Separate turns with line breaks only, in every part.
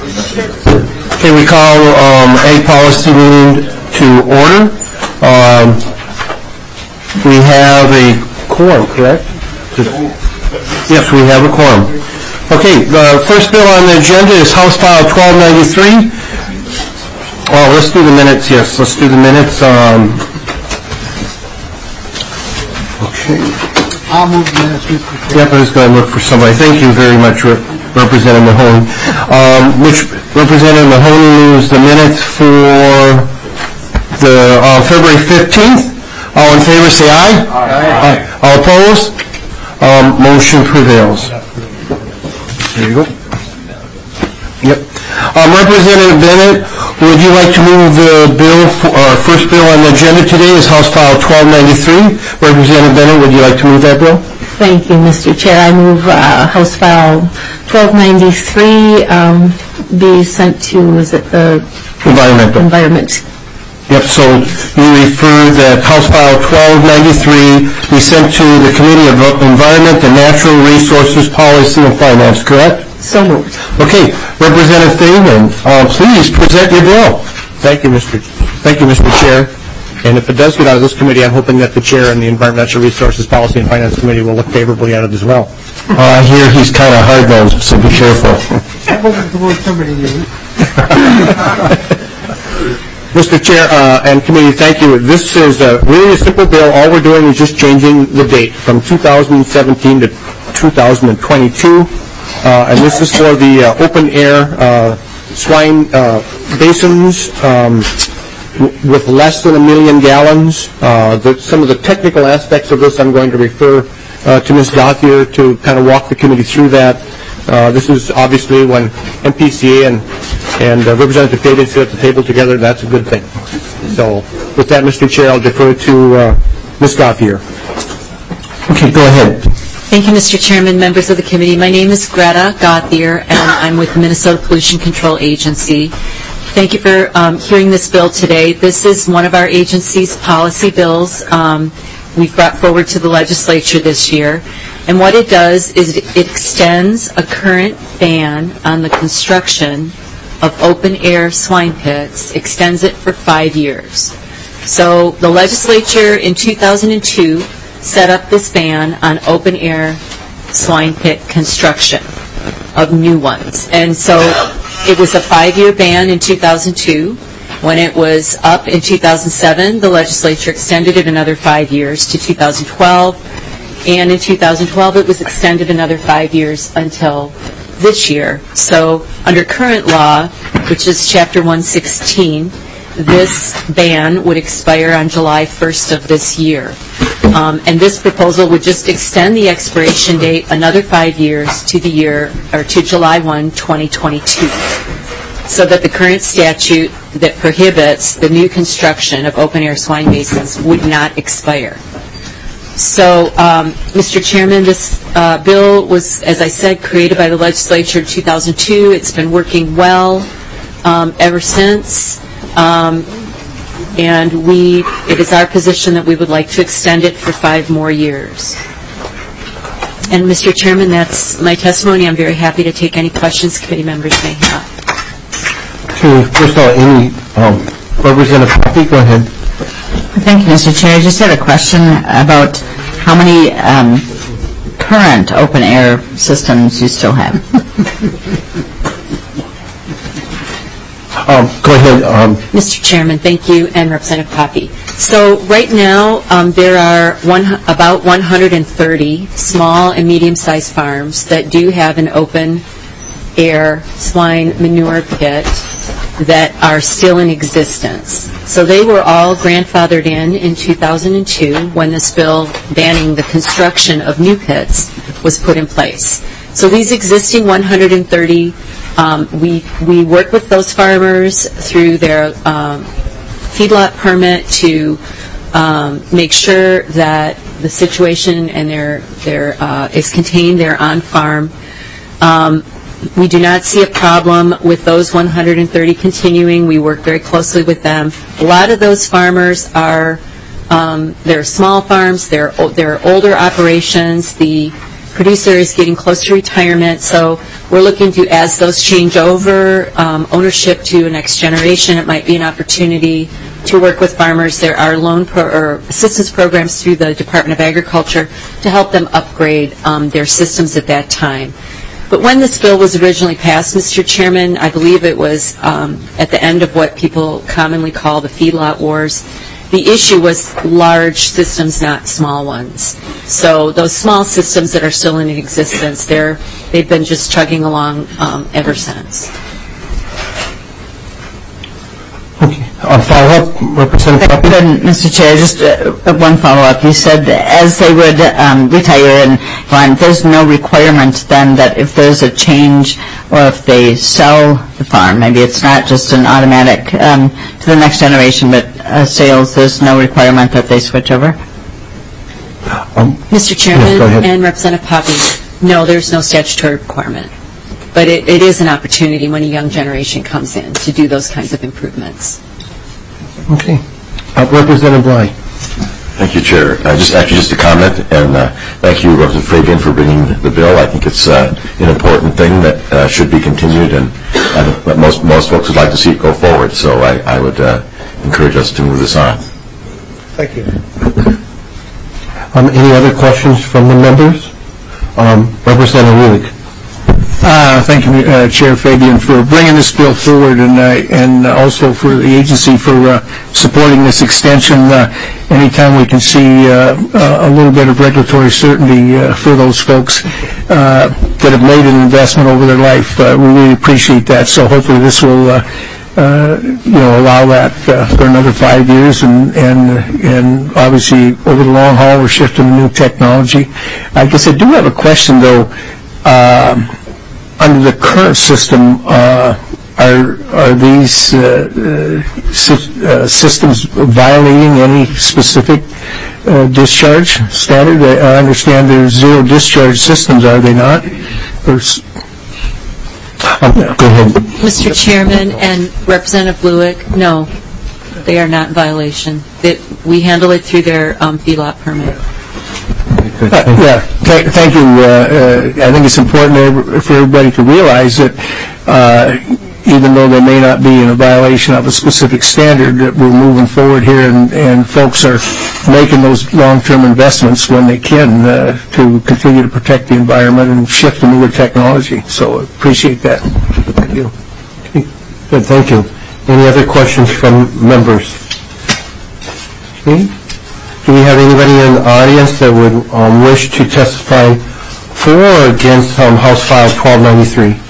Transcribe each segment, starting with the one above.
Okay, we call Ag Policy Meeting to order. We have a quorum, correct? Yes, we have a quorum. Okay, the first bill on the agenda is House File 1293. Oh, let's do the minutes. Yes, let's do the minutes. Okay.
I'll move the minutes.
Yep, I was going to look for somebody. Thank you very much, Representative Mahoney. Representative Mahoney moves the minutes for the February 15th. All in favor, say aye. Aye. All opposed? Motion prevails. There you go. Yep. Representative Bennett, would you like to move the bill, first bill on the agenda today is House File 1293. Representative Bennett, would you like to move that bill?
Thank you, Mr. Chair. I move House File 1293 be sent to, is it the Environment?
Yep, so you refer that House File 1293 be sent to the Committee of Environment and Natural Resources Policy and Finance, correct?
So moved.
Okay, Representative Thiemann, please present your bill.
Thank you, Mr. Chair. And if it does get out of this committee, I'm hoping that the Chair and the Environment, Natural Resources Policy and Finance Committee will look favorably at it as well.
I hear he's kind of hard-nosed, so be careful.
That wasn't the word somebody used.
Mr. Chair and Committee, thank you. This is really a simple bill. All we're doing is just changing the date from 2017 to 2022. And this is for the open-air swine basins with less than 1 million gallons. Some of the technical aspects of this I'm going to refer to Ms. Gauthier to kind of walk the committee through that. This is obviously when MPCA and Representative Payton sit at the table together, that's a good thing. So with that, Mr. Chair, I'll defer to Ms. Gauthier.
Okay, go ahead.
Thank you, Mr. Chairman, members of the committee. My name is Greta Gauthier, and I'm with the Minnesota Pollution Control Agency. Thank you for hearing this bill today. This is one of our agency's policy bills we've brought forward to the legislature this year. And what it does is it extends a current ban on the construction of open-air swine pits, extends it for 5 years. So the legislature in 2002 set up this ban on open-air swine pit construction of new ones. And so it was a 5-year ban in 2002. When it was up in 2007, the legislature extended it another 5 years to 2012. And in 2012, it was extended another 5 years until this year. So under current law, which is Chapter 116, this ban would expire on July 1st of this year. And this proposal would just extend the expiration date another 5 years to the year, or to July 1, 2022, so that the current statute that prohibits the new construction of open-air swine basins would not expire. So, Mr. Chairman, this bill was, as I said, created by the legislature in 2002. It's been working well ever since. And it is our position that we would like to extend it for 5 more years. And Mr. Chairman, that's my testimony. I'm very happy to take any questions committee members may have.
First of all, Representative Poppy, go ahead.
Thank you, Mr. Chair. I just had a question about how many current open-air systems you still have.
Go ahead.
Mr. Chairman, thank you, and Representative Poppy. So right now, there are about 130 small and medium-sized farms that do have an open-air swine manure pit that are still in existence. So they were all grandfathered in 2002 when this bill banning the construction of new pits was put in place. So these existing 130, we work with those farmers through their feedlot permit to make sure that the situation and their is contained there on farm. We do not see a problem with those 130 continuing. We work very closely with them. A lot of those farmers are they're small farms. They're older operations. The producer is getting close to retirement, so we're looking to, as those change over ownership to a next generation, it might be an opportunity to work with farmers. There are or assistance programs through the Department of Agriculture to help them upgrade their systems at that time. But when this bill was originally passed, Mr. Chairman, I believe it was at the end of what people commonly call the feedlot wars. The issue was large systems, not small ones. So those small systems that are still in existence, they've been just chugging along ever since.
Okay. On follow-up, Representative Poppy?
Mr. Chair, just one follow-up. You said as they would retire and go on, there's no requirement then that if there's a change or if they sell the farm, maybe it's not just an automatic to the next generation, but sales, there's no requirement that they switch over?
Mr. Chairman
go ahead.
and Representative Poppy, no, there's no statutory requirement. But it is an opportunity when a young generation comes in to do those kinds of improvements.
Okay. Representative Bly.
Thank you, Chair. Just a comment, and thank you, Representative Fabian, for bringing the bill. I think it's an important thing that should be continued, and most folks would like to see it go forward. So I would encourage us to move this on.
Thank you.
Any other questions from the members? Representative Lulick.
Thank you, Chair Fabian, for bringing this bill forward, and also for the agency for supporting this extension. Anytime we can see a little bit of regulatory certainty for those folks that have made an investment over their life, we really appreciate that. So hopefully this will allow that for another 5 years, and obviously over the long haul we're shifting to new technology. I guess I do have a question though. Under the current system, are these systems violating any specific discharge standard? I understand there's zero discharge systems, are they not? Go ahead.
Mr. Chairman and Representative Lulick, no, they are not in violation. We handle it through their feedlot permit.
Yeah, thank you. I think it's important for everybody to realize that even though they may not be in a violation of a specific standard, that we're moving forward here, and folks are making those long-term investments when they can to continue to protect the environment and shift to newer technology. So I appreciate that. Thank you.
Good, thank you. Any other questions from members? Okay. Do we have anybody in the audience that would wish to testify for or against House File 1293?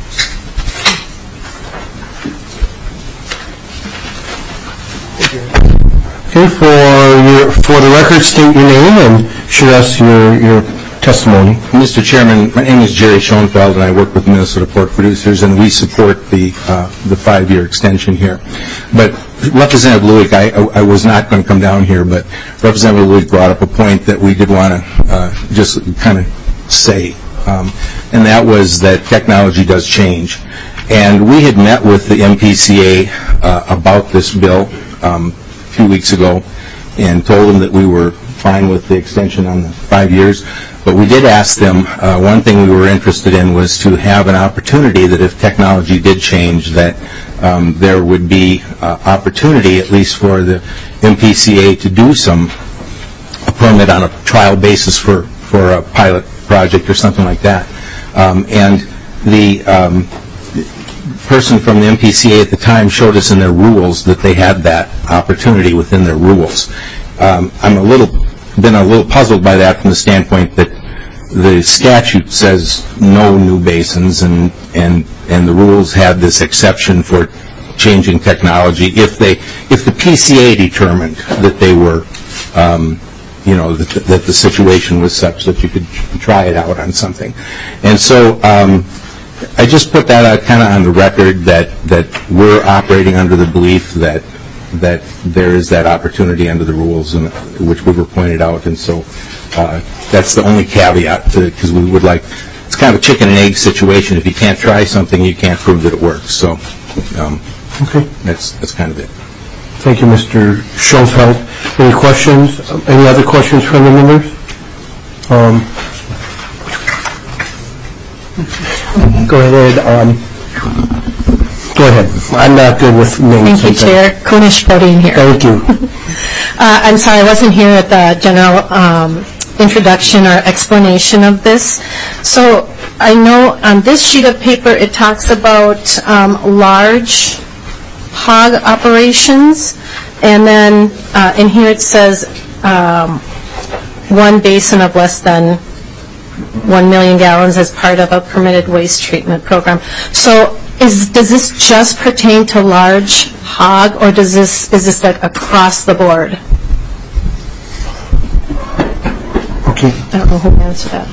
Okay, for the record, state your name and share us your testimony.
Mr. Chairman, my name is Jerry Schoenfeld, and I work with Minnesota Pork Producers, and we support the 5-year extension here. But Representative Lulick, I was not going to come down here, but Representative Lulick brought up a point that we did want to just kind of say, and that was that technology does change. And we had met with the MPCA about this bill a few weeks ago and told them that we were fine with the extension on the 5 years. But we did ask them, one thing we were interested in was to have an opportunity that if technology did change, that there would be opportunity, at least for the MPCA, to do a permit on a trial basis for a pilot project or something like that. And the person from the MPCA at the time showed us in their rules that they had that opportunity within their rules. I'm been a little puzzled by that from the standpoint that the statute says no new basins, and the rules had this exception for changing technology if the PCA determined that they were that the situation was such that you could try it out on something. And so I just put that out kind of on the record that we're operating under the belief that there is that opportunity under the rules, which we were pointed out, and so that's the only caveat to it, because we would like, it's kind of a chicken and egg situation. If you can't try something, you can't prove that it works. So
okay,
that's kind of it.
Thank you, Mr. Schoenfeld. Any questions? Any other questions from the members? Go ahead. Go ahead. I'm not good with names.
Thank you, Chair. Kunish Bodine here.
Thank you.
I'm sorry, I wasn't here at the general introduction or explanation of this. So I know on this sheet of paper it talks about large hog operations, and then in here it says one basin of less than 1 million gallons as part of a permitted waste treatment program. So does this just pertain to large hog, or is this like across the board?
Okay.
I don't know who answered that.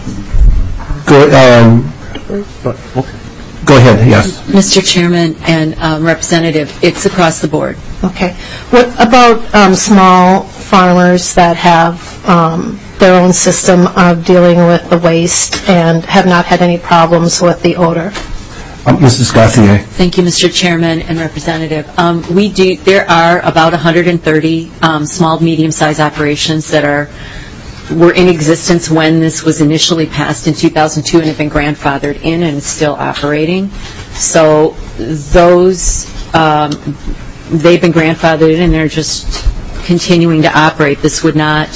Go ahead, yes.
Mr. Chairman and Representative, it's across the board.
Okay. What about small farmers that have their own system of dealing with the waste and have not had any problems with the odor?
Mrs. Gauthier.
Thank you, Mr. Chairman and Representative. There are about 130 small, medium-sized operations that were in existence when this was initially passed in 2002 and have been grandfathered in and still operating. So those, they've been grandfathered in and they're just continuing to operate. This would not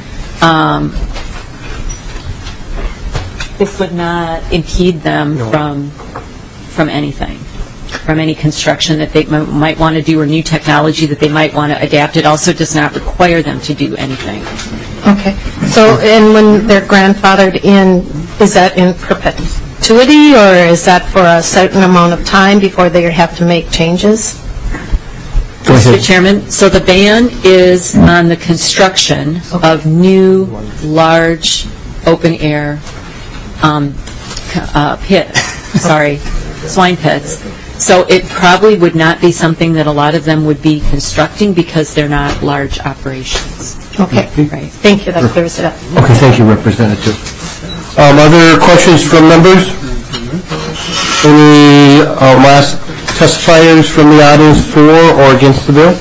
impede them from anything, from any construction that they might want to do or new technology that they might want to adapt. It also does not require them to do anything.
Okay. So, and when they're grandfathered in, is that in perpetuity, or is that for a certain amount of time before they have to make changes?
Go ahead.
Mr. Chairman, so the ban is on the construction of new, large, open-air swine pits. So it probably would not be something that a lot of them would be constructing because they're not large operations.
Okay.
Right.
Thank you. That clears it up.
Okay, thank you, Representative. Other questions from members? Any last testifiers from the audience for or against the bill?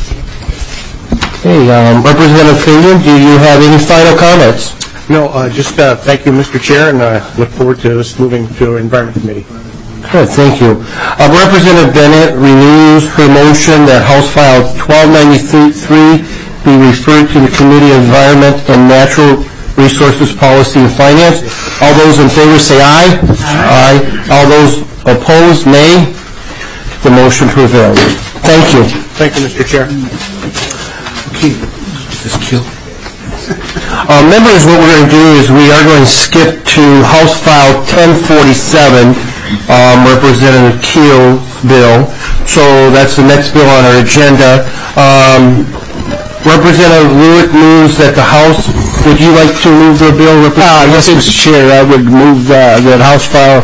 Okay, Representative Fabian, do you have any final comments?
No, just thank you, Mr. Chair, and I look forward to this moving to Environment Committee.
Good, thank you. Representative Bennett renews her motion that House File 1293 be referred to the Committee of Environment and Natural Resources Policy and Finance. All those in favor say aye. Aye. All those opposed, nay. The motion prevails. Thank you.
Thank you, Mr. Chair.
Okay. Is this cute? Members, what we're going to do is we are going to skip to House File 1047, Representative Keel's bill. So that's the next bill on our agenda. Representative Lewitt moves that the House, would you like to move the bill, Representative?
Yes, Mr. Chair, I would move that House File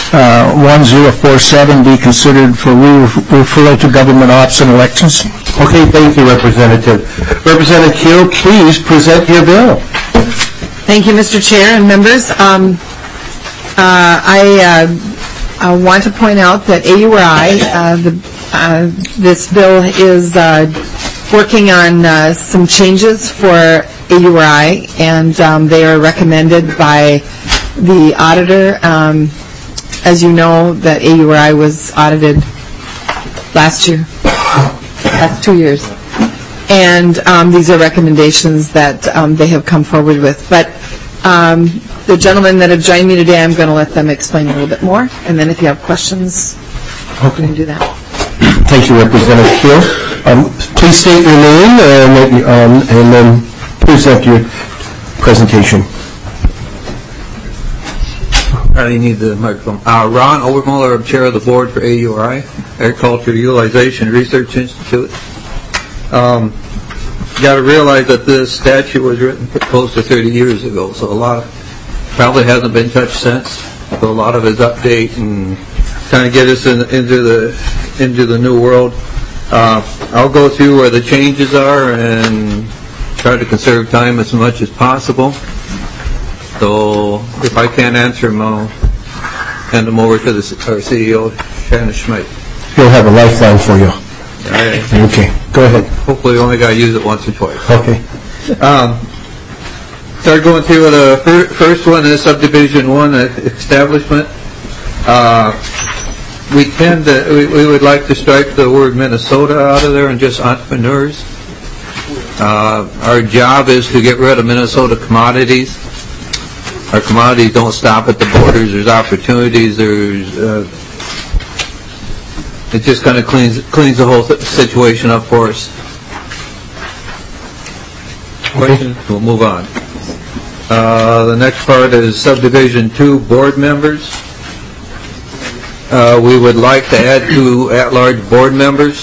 1047 be considered for referral to government ops and elections.
Okay, thank you, Representative. Representative Keel, please present your bill.
Thank you, Mr. Chair and members. I want to point out that AURI, this bill is working on some changes for AURI, and they are recommended by the auditor. As you know, that AURI was audited last year, last 2 years. And these are recommendations that they have come forward with. But the gentlemen that have joined me today, I'm going to let them explain a little bit more. And then if you have questions, we can do that.
Thank you, Representative Keel. Please state your name and then present your presentation.
You need the microphone. Ron Overmuller, I'm chair of the board for AURI, Agriculture Utilization Research Institute. You got to realize that this statute was written close to 30 years ago, so a lot probably hasn't been touched since. So a lot of his update and kind of get us into the new world. I'll go through where the changes are and try to conserve time as much as possible. So if I can't answer them, I'll hand them over to our CEO, Shannon Schmidt.
He'll have a lifeline for you.
All right.
Okay, go ahead.
Hopefully we only got to use it once or twice.
Okay.
Start going through the first one is Subdivision 1, Establishment. We would like to strike the word Minnesota out of there and just entrepreneurs. Our job is to get rid of Minnesota commodities. Our commodities don't stop at the borders. There's opportunities. It just kind of cleans the whole situation up for us. Questions? We'll move on. The next part is subdivision 2 board members. We would like to add 2 at-large board members.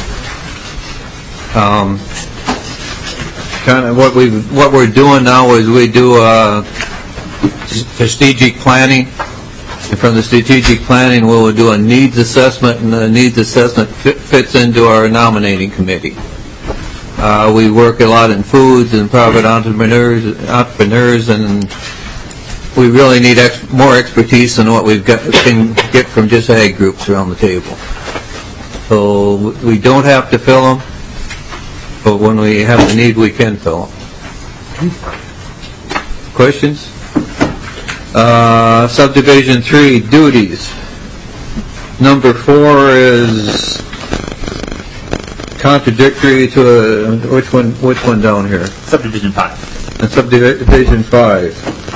Kind of what we're doing now is we do strategic planning. And from the strategic planning, we'll do a needs assessment, and the needs assessment fits into our nominating committee. We work a lot in foods and private entrepreneurs, and we really need more expertise than what we've can get from just ag groups around the table. So we don't have to fill them, but when we have the need, we can fill them. Questions? Subdivision 3, duties. Number 4 is contradictory to which one down here?
Subdivision 5.
And subdivision 5.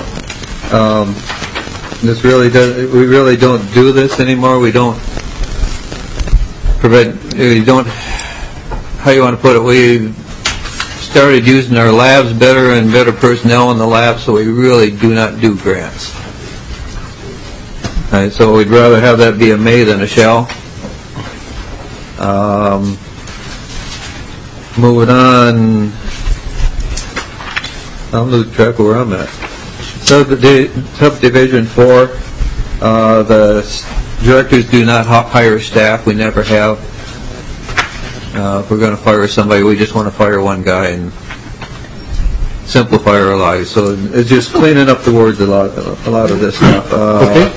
This really does. We really don't do this anymore. We don't prevent. We don't. How you want to put it? We started using our labs better and better personnel in the lab, so we really do not do grants. All right, so we'd rather have that be a may than a shall. Moving on. I'll lose track of where I'm at. Subdivision 4. The directors do not hire staff. We never have. If we're going to fire somebody, we just want to fire one guy and simplify our lives. So it's just cleaning up the words a lot of this stuff.
Okay.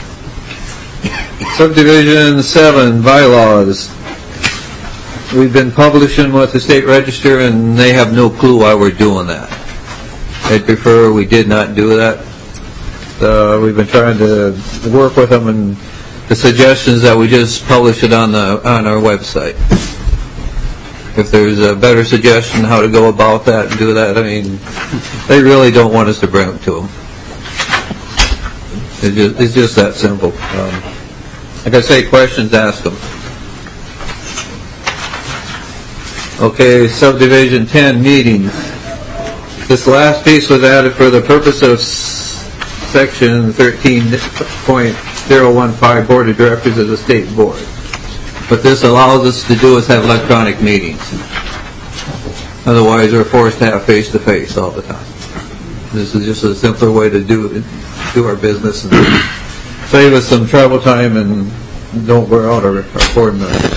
Subdivision 7, bylaws. We've been publishing with the state register, and they have no clue why we're doing that. They'd prefer we did not do that. We've been trying to work with them, and the suggestion is that we just publish it on our website. If there's a better suggestion how to go about that and do that, I mean, they really don't want us to bring it to them. It's just that simple. Like I say, questions, ask them. Okay, subdivision 10, meetings. This last piece was added for the purpose of section 13.015, Board of Directors of the State Board. What this allows us to do is have electronic meetings. Otherwise, we're forced to have face-to-face all the time. This is just a simpler way to do our business and save us some travel time and don't wear out our board members.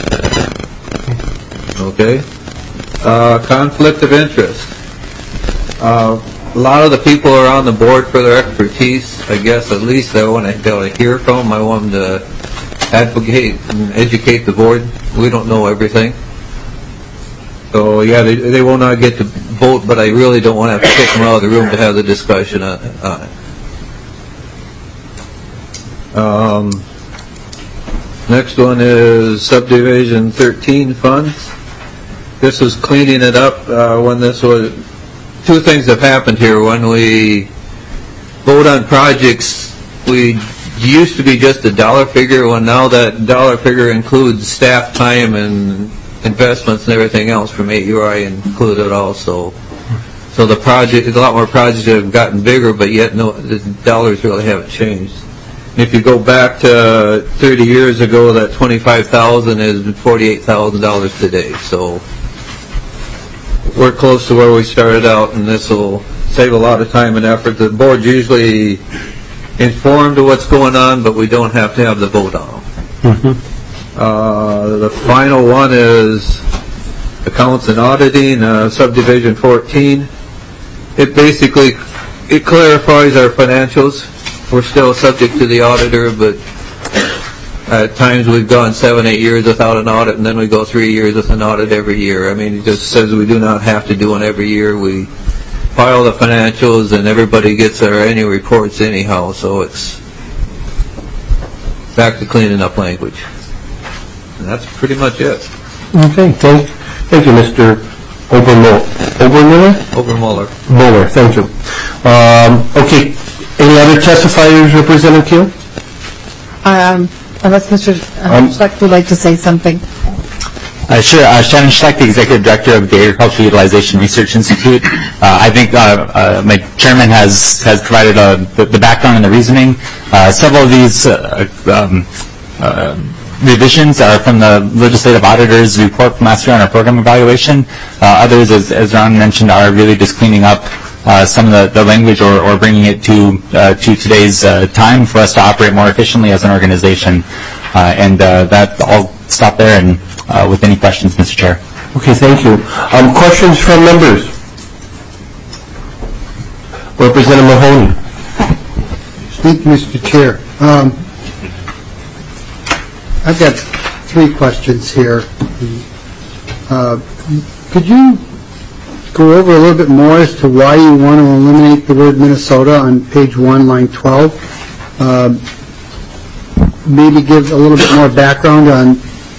Okay? Conflict of interest. A lot of the people are on the board for their expertise. I guess at least I want to be able to hear from them. I want them to advocate and educate the board. We don't know everything. So yeah, they will not get to vote, but I really don't want to have to kick them out of the room to have the discussion on it. Next one is subdivision 13 funds. This was cleaning it up when this was. Two things have happened here. When we vote on projects, we used to be just a dollar figure, when now that dollar figure includes staff time and investments and everything else from AURI included also. So the project, a lot more projects have gotten bigger, but yet the dollars really haven't changed. And if you go back to 30 years ago, that $25,000 is $48,000 today. So we're close to where we started out, and this will save a lot of time and effort. The board's usually informed of what's going on, but we don't have to have the vote on them. The final one is accounts and auditing, subdivision 14. It basically clarifies our financials. We're still subject to the auditor, but at times we've gone 7-8 years without an audit, and then we go 3 years with an audit every year. I mean, it just says we do not have to do one every year. We file the financials, and everybody gets our annual reports anyhow, so it's back to cleaning up language. And that's pretty much it.
Okay, thank you, Mr. Obermuller? Muller, thank you. Okay, any other testifiers, Representative Keel?
Unless Mr. Schlecht would like to say something.
Sure. Shannon Schlecht, the Executive Director of the Agricultural Utilization Research Institute. I think my chairman has provided the background and the reasoning. Several of these revisions are from the Legislative Auditor's report from last year on our program evaluation. Others, as Ron mentioned, are really just cleaning up some of the language or bringing it to today's time for us to operate more efficiently as an organization. And that I'll stop there and with any questions, Mr. Chair.
Okay, thank you. Questions from members? Representative Mahoney.
Thank you, Mr. Chair. I've got 3 questions here. Could you go over a little bit more as to why you want to eliminate the word Minnesota on page 1, line 12? Maybe give a little bit more background on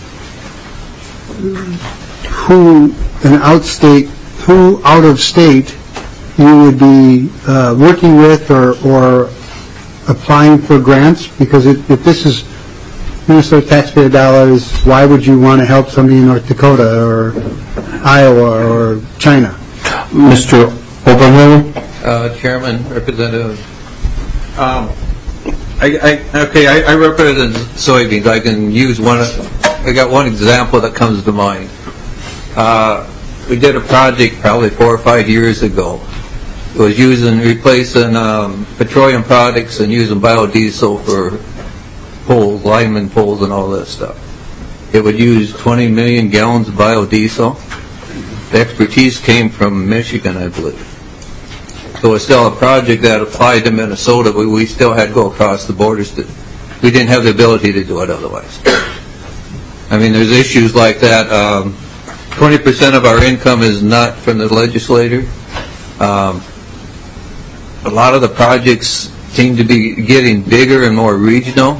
who out of state you would be working with or applying for grants, because if this is Minnesota taxpayer dollars, why would you want to help somebody in North Dakota or Iowa or China?
Mr. Obermuller?
Chairman, Representative. I represent soybeans. I can use I got one example that comes to mind. We did a project probably 4 or 5 years ago. It was replacing petroleum products and using biodiesel for poles, lineman poles, and all that stuff. It would use 20 million gallons of biodiesel. The expertise came from Michigan, I believe. So it's still a project that applied to Minnesota, but we still had to go across the borders. We didn't have the ability to do it otherwise. I mean, there's issues like that. 20% of our income is not from the legislator. A lot of the projects seem to be getting bigger and more regional.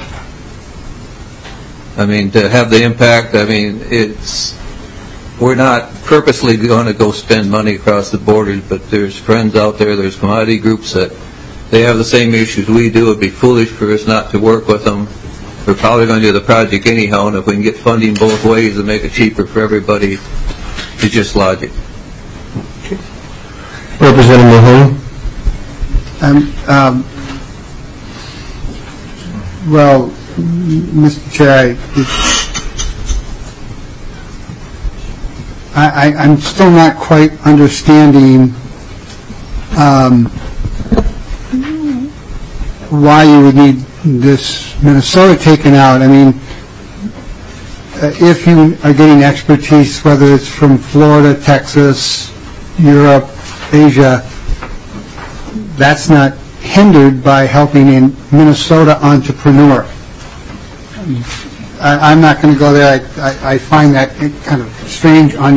I mean, to have the impact, I mean, we're not purposely going to go spend money across the borders, but there's friends out there, there's commodity groups that they have the same issues we do. It would be foolish for us not to work with them. We're probably going to do the project anyhow, and if we can get funding both ways and make it cheaper for everybody, it's just logic.
Representative Mahoney?
Well, Mr. Chair, I'm still not quite understanding why you would need this Minnesota taken out. I mean, if you are getting expertise, whether it's from Florida, Texas, Europe, Asia, that's not hindered by helping a Minnesota entrepreneur. I'm not going to go there. I find that kind of strange on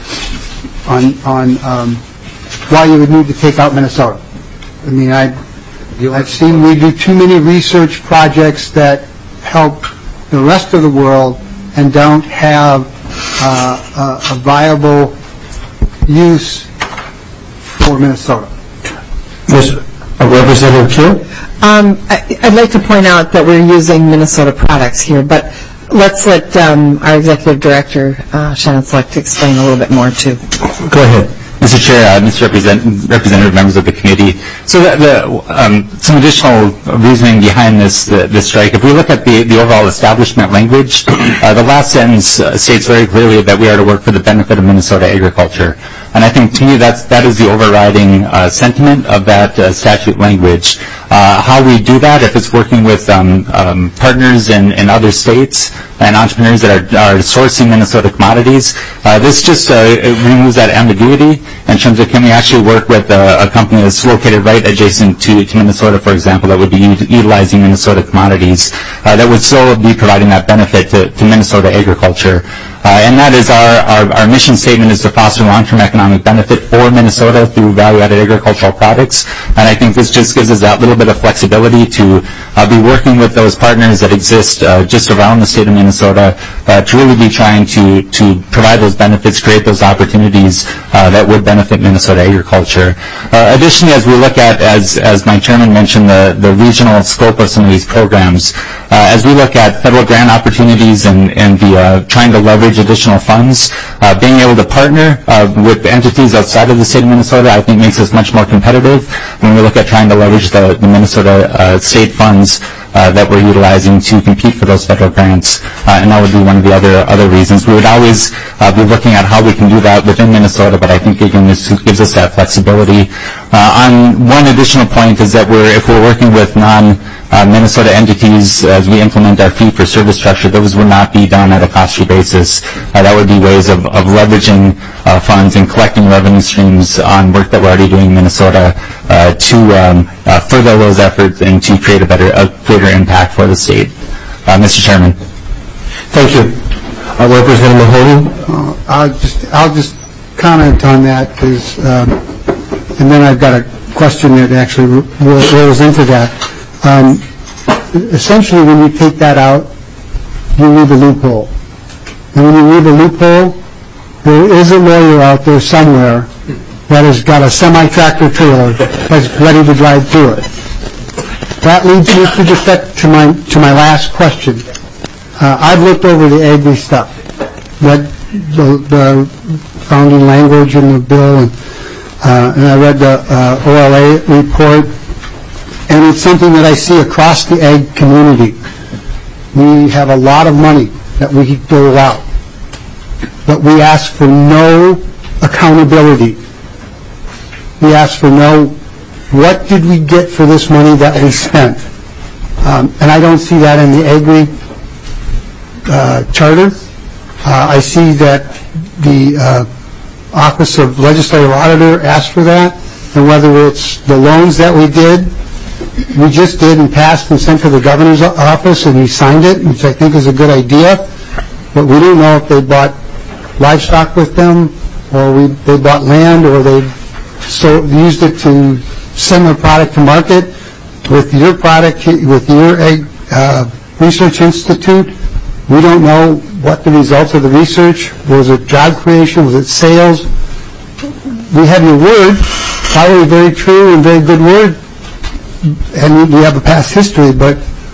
why you would need to take out Minnesota. I mean, I've seen we do too many research projects that help the rest of the world and don't have a viable use for Minnesota.
Representative Keel?
I'd like to point out that we're using Minnesota products here, but let's let our Executive Director, Shannon Schlecht, explain a little bit more, too.
Go ahead.
Mr. Chair, Mr. Representative, members of the committee. So some additional reasoning behind this strike. If we look at the overall establishment language, the last sentence states very clearly that we are to work for the benefit of Minnesota agriculture. And I think, to me, that is the overriding sentiment of that statute language. How we do that, if it's working with partners in other states and entrepreneurs that are sourcing Minnesota commodities, this just removes that ambiguity in terms of, can we actually work with a company that's located right adjacent to Minnesota, for example, that would be utilizing Minnesota commodities, that would still be providing that benefit to Minnesota agriculture. And that is our mission statement, is to foster long-term economic benefit for Minnesota through value-added agricultural products. And I think this just gives us that little bit of flexibility to be working with those partners that exist just around the state of Minnesota to really be trying to provide those benefits, create those opportunities that would benefit Minnesota agriculture. Additionally, as we look at, as my chairman mentioned, the regional scope of some of these programs, as we look at federal grant opportunities and the trying to leverage additional funds, being able to partner with entities outside of the state of Minnesota, I think makes us much more competitive when we look at trying to leverage the Minnesota state funds that we're utilizing to compete for those federal grants, and that would be one of the other reasons. We would always be looking at how we can do that within Minnesota, but I think, again, this gives us that flexibility. On one additional point is that if we're working with non-Minnesota entities as we implement our fee-for-service structure, those would not be done at a cost-free basis. That would be ways of leveraging funds and collecting revenue streams on work that we're already doing in Minnesota to further those efforts and to create a greater impact for the state. Mr. Chairman.
Thank you. Representative Mahoney?
I'll just comment on that, and then I've got a question that actually rolls into that. Essentially, when you take that out, you leave a loophole. And when you leave a loophole, there is a lawyer out there somewhere that has got a semi-tractor trailer that's ready to drive through it. That leads me to my last question. I've looked over the agri stuff, read the founding language in the bill, and I read the OLA report, and it's something that I see across the ag community. We have a lot of money that we dole out, but we ask for no accountability. We ask for what did we get for this money that we spent? And I don't see that in the agri charter. I see that the Office of Legislative Auditor asked for that, and whether it's the loans that we just did and passed and sent to the governor's office and he signed it, which I think is a good idea, but we don't know if they bought livestock with them, or they bought land, or they used it to send their product to market. With your product, with your Ag Research Institute, we don't know what the results of the research. Was it job creation? Was it sales? We have your word, probably a very true and very good word, and we have a past history, but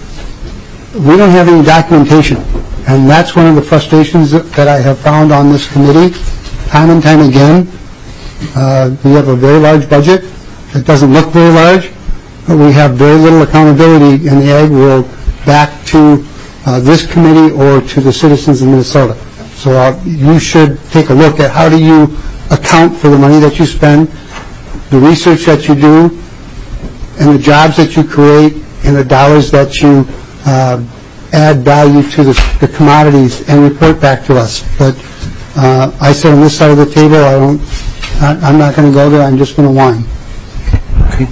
we don't have any documentation. And that's one of the frustrations that I have found on this committee, time and time again. We have a very large budget. It doesn't look very large, but we have very little accountability in the ag world back to this committee or to the citizens of Minnesota. So you should take a look at how do you account for the money that you spend, the research that you do, and the jobs that you create, and the dollars that you add value to the commodities and report back to us. But I sit on this side of the table. I'm not going to go there. I'm just going to whine.
Okay.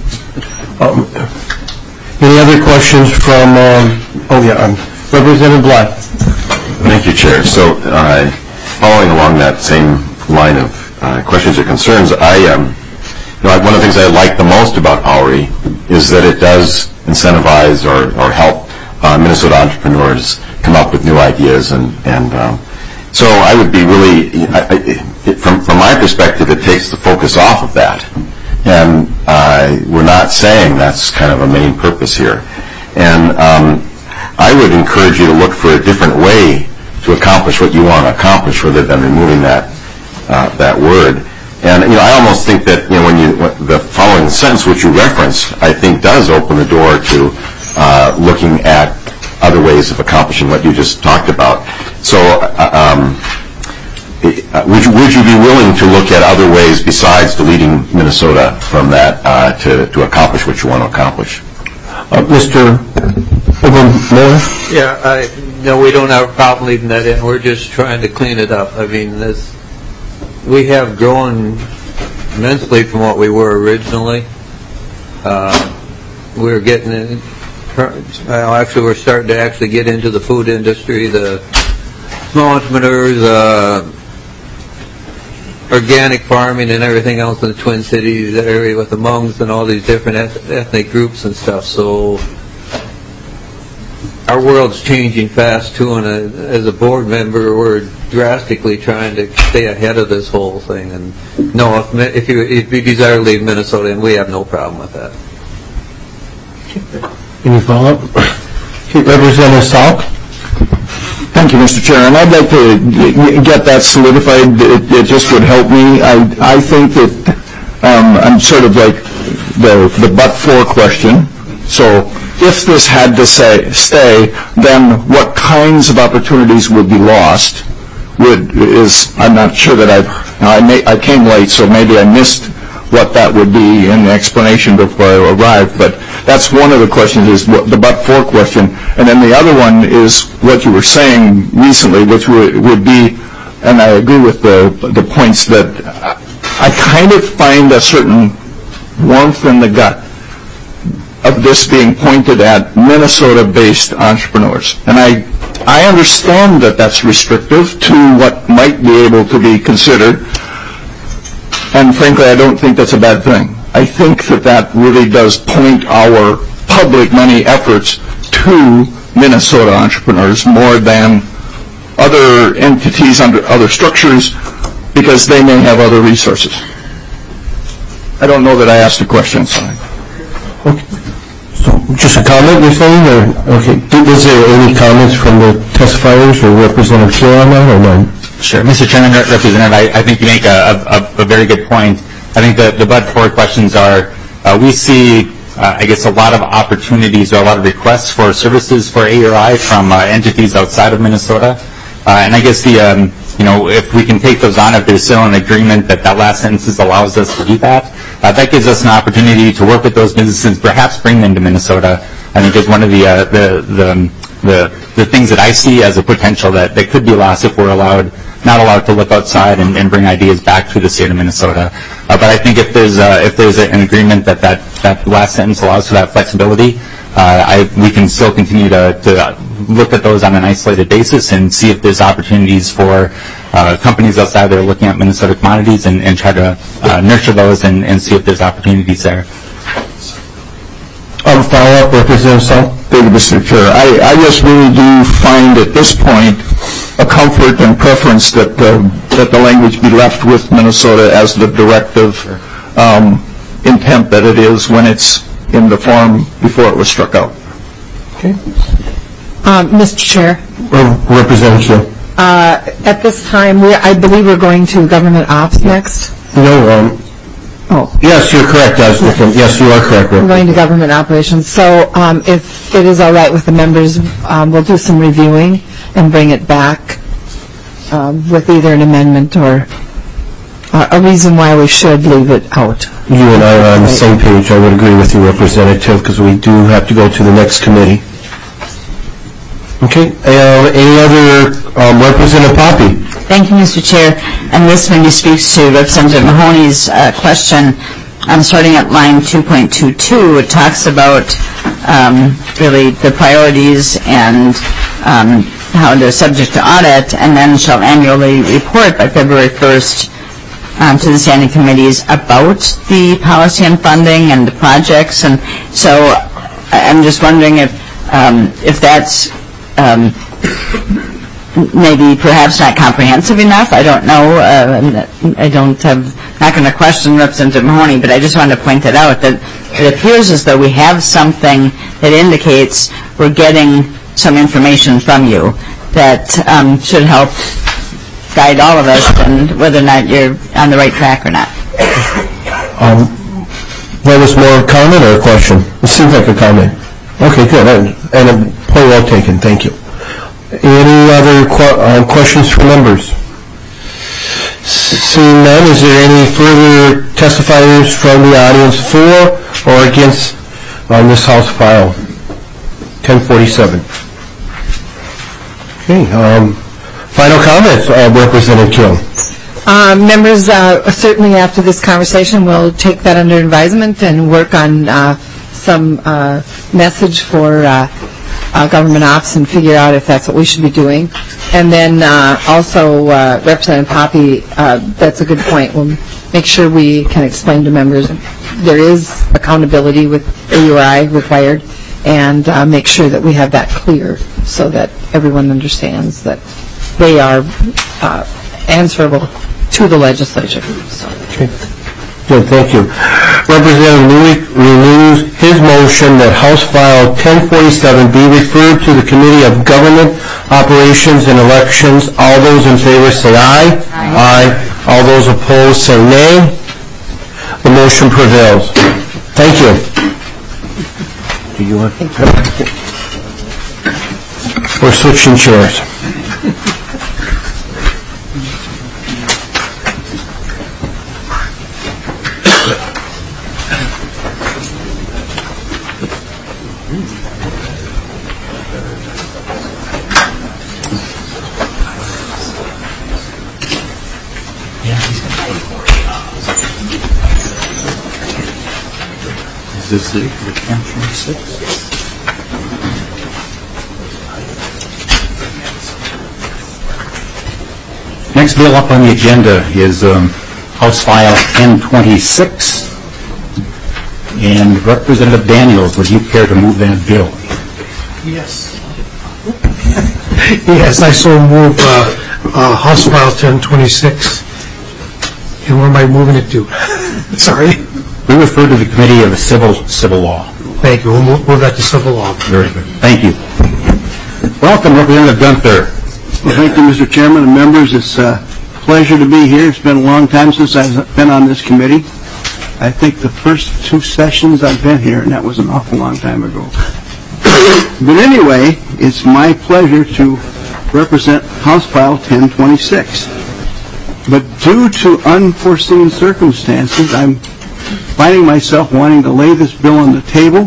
Any other questions from? Representative Black.
Thank you, Chair. So, following along that same line of questions or concerns, one of the things I like the most about OWRI is that it does incentivize or help Minnesota entrepreneurs come up with new ideas, and so I would be really, from my perspective, it takes the focus off of that, and we're not saying that's kind of a main purpose here, and I would encourage you to look for a different way to accomplish what you want to accomplish rather than removing that word. And I almost think that the following sentence which you reference, I think, does open the door to looking at other ways of accomplishing what you just talked about. So, would you be willing to look at other ways besides deleting Minnesota from that to accomplish what you want to accomplish?
Mr. Miller?
Yeah, no, we don't have a problem leaving that in. We're just trying to clean it up. I mean, we have grown immensely from what we were originally. We're getting in. Actually, we're starting to actually get into the food industry, the small entrepreneurs, organic farming, and everything else in the Twin Cities area with the Hmongs and all these different ethnic groups and stuff. So our world's changing fast too, and as a board member, we're drastically trying to stay ahead of this whole thing. And no, if you desire to leave Minnesota, and we have no problem with that.
Any follow-up? Representative Salk?
Thank you, Mr. Chair. And I'd like to get that solidified. It just would help me. I think that I'm sort of like the but-for question. So if this had to stay, then what kinds of opportunities would be lost? I'm not sure that I came late, so maybe I missed what that would be in the explanation before I arrived. But that's one of the questions, is the but-for question. And then the other one is what you were saying recently, which would be, and I agree with the points that I kind of find a certain warmth in the gut of this being pointed at Minnesota-based entrepreneurs. And I understand that that's restrictive to what might be able to be considered. And frankly, I don't think that's a bad thing. I think that really does point our public money efforts to Minnesota entrepreneurs more than other entities under other structures, because they may have other resources. I don't know that I asked a question, sorry.
Okay. So just a comment you're saying? Okay. Was there any comments from the testifiers or Representative Chair on that, or none?
Sure. Mr. Chairman, Representative, I think you make a very good point. I think the but-for questions are, we see, I guess, a lot of opportunities or a lot of requests for services for AURI from entities outside of Minnesota. And I guess if we can take those on, if there's still an agreement that last sentence allows us to do that, that gives us an opportunity to work with those businesses, perhaps bring them to Minnesota. I think is one of the things that I see as a potential that could be lost if we're not allowed to look outside and bring ideas back to the state of Minnesota. But I think if there's an agreement that last sentence allows for that flexibility, we can still continue to look at those on an isolated basis and see if there's opportunities for companies outside there looking at Minnesota commodities and try to nurture those and see if there's opportunities there.
Follow-up, Representative Salk?
Thank you, Mr. Chair. I just really do find at this point a comfort and preference that the language be left with Minnesota as the directive intent that it is when it's in the form before it was struck out.
Okay.
Mr. Chair.
Representative.
At this time, I believe we're going to government ops next.
No. Yes, you're correct, Yes, you are correct.
We're going to government operations. So if it is all right with the members, we'll do some reviewing and bring it back with either an amendment or a reason why we should leave it out.
You and I are on the same page. I would agree with you, Representative, because we do have to go to the next committee. Okay. Any other Representative Poppe?
Thank you, Mr. Chair. And this maybe speaks to Representative Mahoney's question. Starting at line 2.22, it talks about really the priorities and how they're subject to audit, and then shall annually report by February 1st to the standing committees about the policy and funding and the projects. And so I'm just wondering if that's maybe perhaps not comprehensive enough. I don't know. Not going to question Representative Mahoney, but I just wanted to point it out that it appears as though we have something that indicates we're getting some information from you that should help guide all of us and whether or not you're on the right track or not.
That was more a comment or a question? It seems like a comment. Okay, good. And a point well taken. Thank you. Any other questions from members? Seeing none, is there any further testifiers from the audience for or against on this House file? 1047. Okay. Final comments, Representative Kill.
Members, certainly after this conversation, we'll take that under advisement and work on some message for government ops and figure out if that's what we should be doing. And then also, Representative Poppe, that's a good point. We'll make sure we can explain to members there is accountability with AURI required, and make sure that we have that clear so that everyone understands that they are answerable to the legislature. So.
Okay. Good, thank you. Representative Louie renews his motion that House File 1047 be referred to the Committee of Government Operations and Elections. All those in favor say aye. Aye. All those opposed say nay. The motion prevails. Thank you. Do you want? We're switching chairs.
Is this the council 6? Next bill up on the agenda is House File 1026. And Representative Daniels, would you care to move that bill?
Yes. Yes, I so move House File 1026. And where am I moving it to? Sorry.
We refer to the Committee of Civil Law.
Thank you. We'll move that to Civil Law.
Very good. Thank you. Welcome, Representative Gunther.
Well, thank you, Mr. Chairman and members. It's a pleasure to be here. It's been a long time since I've been on this committee. I think the first 2 sessions I've been here, and that was an awful long time ago. But anyway, it's my pleasure to represent House File 1026. But due to unforeseen circumstances, I'm finding myself wanting to lay this bill on the table.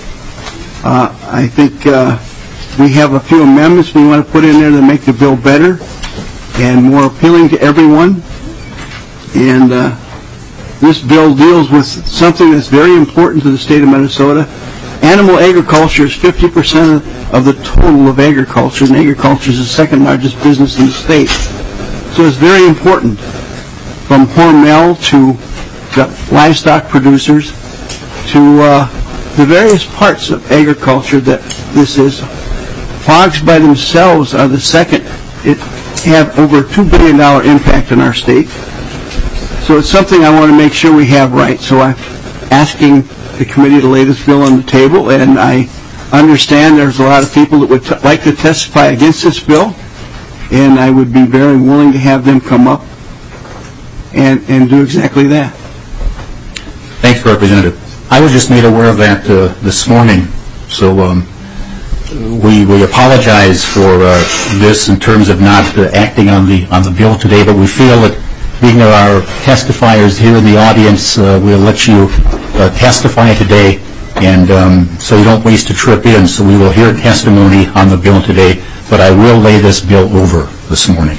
I think we have a few amendments we want to put in there to make the bill better and more appealing to everyone. And this bill deals with something that's very important to the state of Minnesota. Animal agriculture is 50% of the total of agriculture, and agriculture is the second largest business in the state. So it's very important, from Hormel to the livestock producers to the various parts of agriculture that this is. Hogs by themselves are the second. It have over $2 billion impact in our state. So it's something I want to make sure we have right. So I'm asking the committee to lay this bill on the table, and I understand there's a lot of people that would like to testify against this bill, and I would be very willing to have them come up and do exactly that.
Thanks, Representative. I was just made aware of that this morning, so we apologize for this in terms of not acting on the bill today, but we feel that being there are testifiers here in the audience, we'll let you testify today, and so you don't waste a trip in. So we will hear testimony on the bill today, but I will lay this bill over this morning.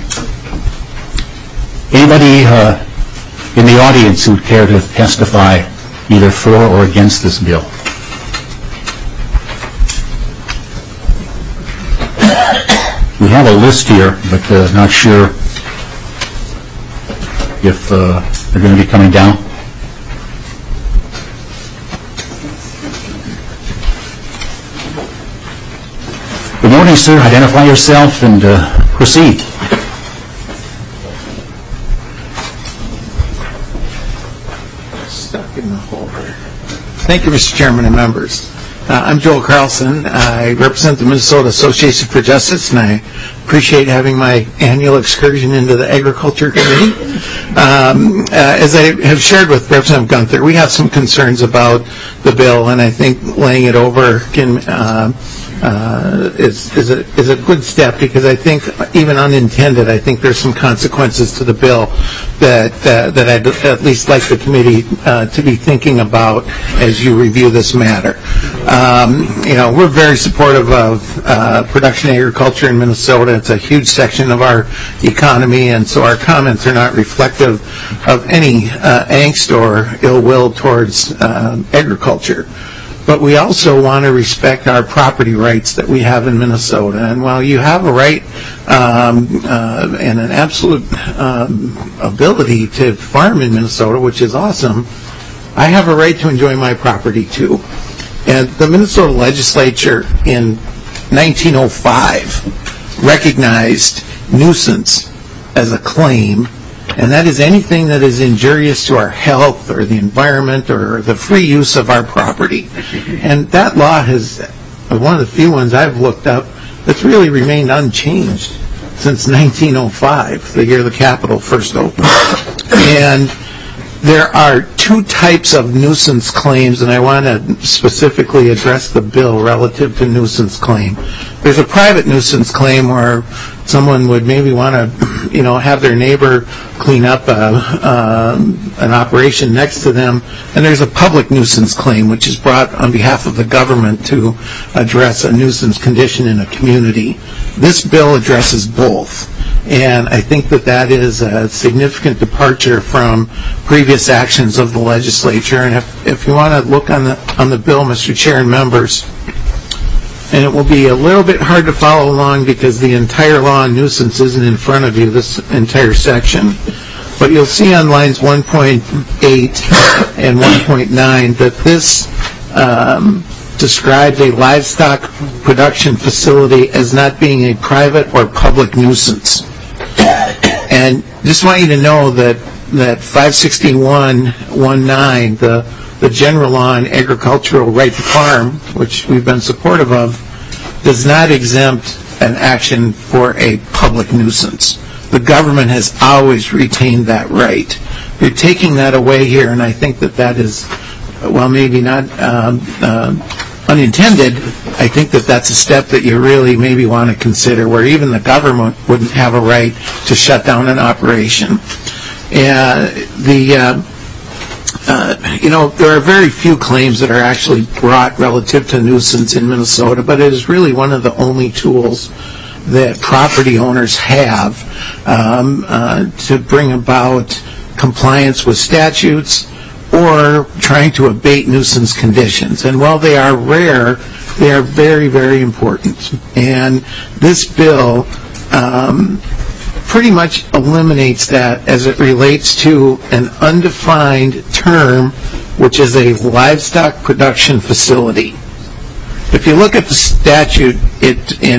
Anybody in the audience who would care to testify either for or against this bill? We have a list here, but not sure if they're going to be coming down. Good morning, sir. Identify yourself and proceed.
Stuck in the hole here. Thank you, Mr. Chairman and members. I'm Joel Carlson. I represent the Minnesota Association for Justice, and I appreciate having my annual excursion into the Agriculture Committee. As I have shared with Representative Gunther, we have some concerns about the bill, and I think laying it over can is a good step, because I think, even unintended, I think there's some consequences to the bill that I'd at least like the committee to be thinking about as you review this matter. We're very supportive of production agriculture in Minnesota. It's a huge section of our economy, and so our comments are not reflective of any angst or ill will towards agriculture. But we also want to respect our property rights that we have in Minnesota. And while you have a right and an absolute ability to farm in Minnesota, which is awesome, I have a right to enjoy my property too. And the Minnesota legislature in 1905 recognized nuisance as a claim, and that is anything that is injurious to our health or the environment or the free use of our property. And that law is one of the few ones I've looked up that's really remained unchanged since 1905, the year the Capitol first opened. And there are two types of nuisance claims, and I want to specifically address the bill relative to nuisance claim. There's a private nuisance claim where someone would maybe want to, have their neighbor clean up an operation next to them, and there's a public nuisance claim which is brought on behalf of the government to address a nuisance condition in a community. This bill addresses both. And I think that is a significant departure from previous actions of the legislature. And if you want to look on the bill, Mr. Chair and members, and it will be a little bit hard to follow along because the entire law on nuisance isn't in front of you, this entire section. But you'll see on lines 1.8 and 1.9 that this describes a livestock production facility as not being a private or public nuisance. And just want you to know that 561.19, the general law on agricultural right to farm, which we've been supportive of, does not exempt an action for a public nuisance. The government has always retained that right. You're taking that away here, and I think that is, well, maybe not unintended. I think that's a step that you really maybe want to consider, where even the government wouldn't have a right to shut down an operation. There are very few claims that are actually brought relative to nuisance in Minnesota, but it is really one of the only tools that property owners have to bring about compliance with statutes or trying to abate nuisance conditions. And while they are rare, they are very, very important. And this bill pretty much eliminates that as it relates to an undefined term, which is a livestock production facility. If you look at the statute in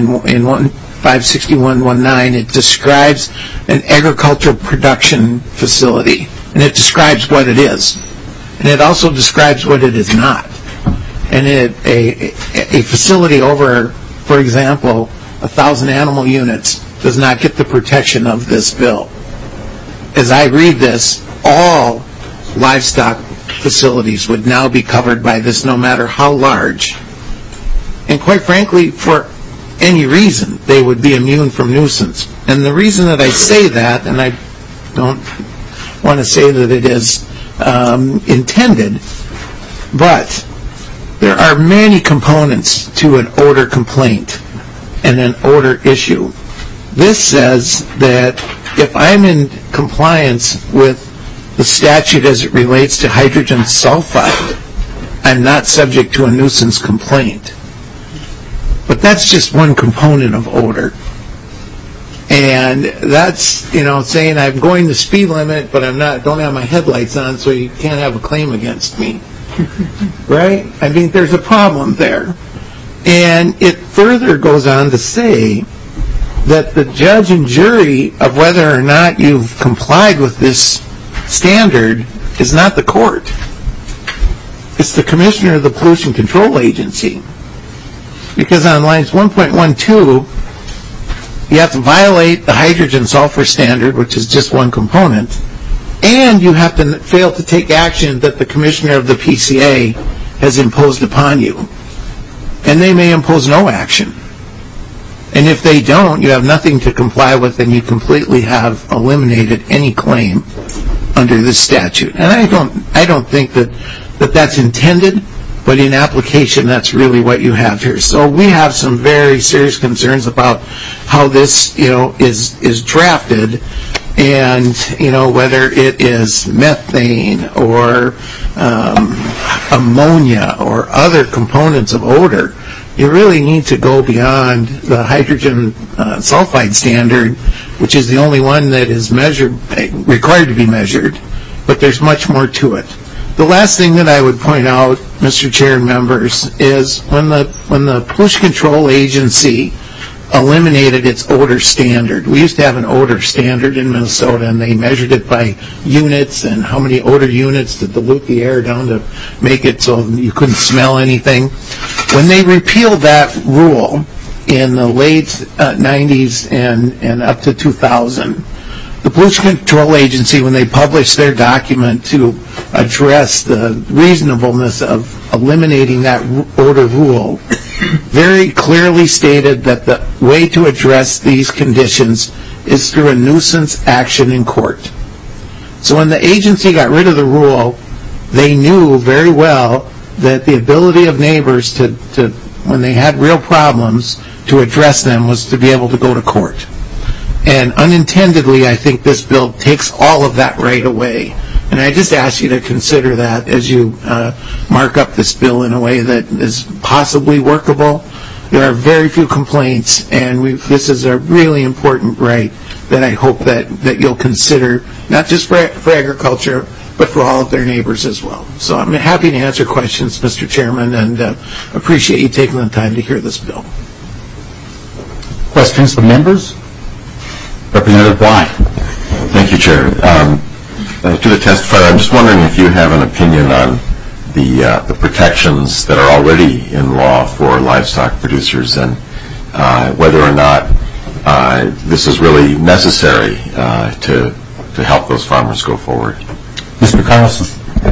561.19, it describes an agricultural production facility, and it describes what it is. And it also describes what it is not. And a facility over, for example, 1,000 animal units does not get the protection of this bill. As I read this, all livestock facilities would now be covered by this, no matter how large. And quite frankly, for any reason, they would be immune from nuisance. And the reason that I say that, and I don't want to say that it is intended, but there are many components to an odor complaint and an odor issue. This says that if I'm in compliance with the statute as it relates to hydrogen sulfide, I'm not subject to a nuisance complaint. But that's just one component of odor. And that's, saying I'm going the speed limit, but don't have my headlights on, so you can't have a claim against me. Right? I mean, there's a problem there. And it further goes on to say that the judge and jury of whether or not you've complied with this standard is not the court. It's the commissioner of the Pollution Control Agency. Because on lines 1.12, you have to violate the hydrogen sulfur standard, which is just one component, and you have to fail to take action that the commissioner of the PCA has imposed upon you. And they may impose no action. And if they don't, you have nothing to comply with, and you completely have eliminated any claim under this statute. And I don't think that that's intended, but in application, that's really what you have here. So we have some very serious concerns about how this, is drafted, and whether it is methane or ammonia or other components of odor. You really need to go beyond the hydrogen sulfide standard, which is the only one that is required to be measured, but there's much more to it. The last thing that I would point out, Mr. Chair and members, is when the Pollution Control Agency eliminated its odor standard. We used to have an odor standard in Minnesota, and they measured it by units and how many odor units to dilute the air down to make it so you couldn't smell anything. When they repealed that rule in the late 90s and up to 2000, the Pollution Control Agency, when they published their document to address the reasonableness of eliminating that odor rule, very clearly stated that the way to address these conditions is through a nuisance action in court. So when the agency got rid of the rule, they knew very well that the ability of neighbors to when they had real problems, to address them was to be able to go to court. And unintendedly, I think this bill takes all of that right away. And I just ask you to consider that as you mark up this bill in a way that is possibly workable. There are very few complaints, and this is a really important right that I hope that you'll consider, not just for agriculture, but for all of their neighbors as well. So I'm happy to answer questions, Mr. Chairman, and appreciate you taking the time to hear this bill.
Questions from members? Representative Bly.
Thank you, Chair. To the testifier, I'm just wondering if you have an opinion on the protections that are already in law for livestock producers and whether or not this is really necessary to help those farmers go forward.
Mr. Carlson.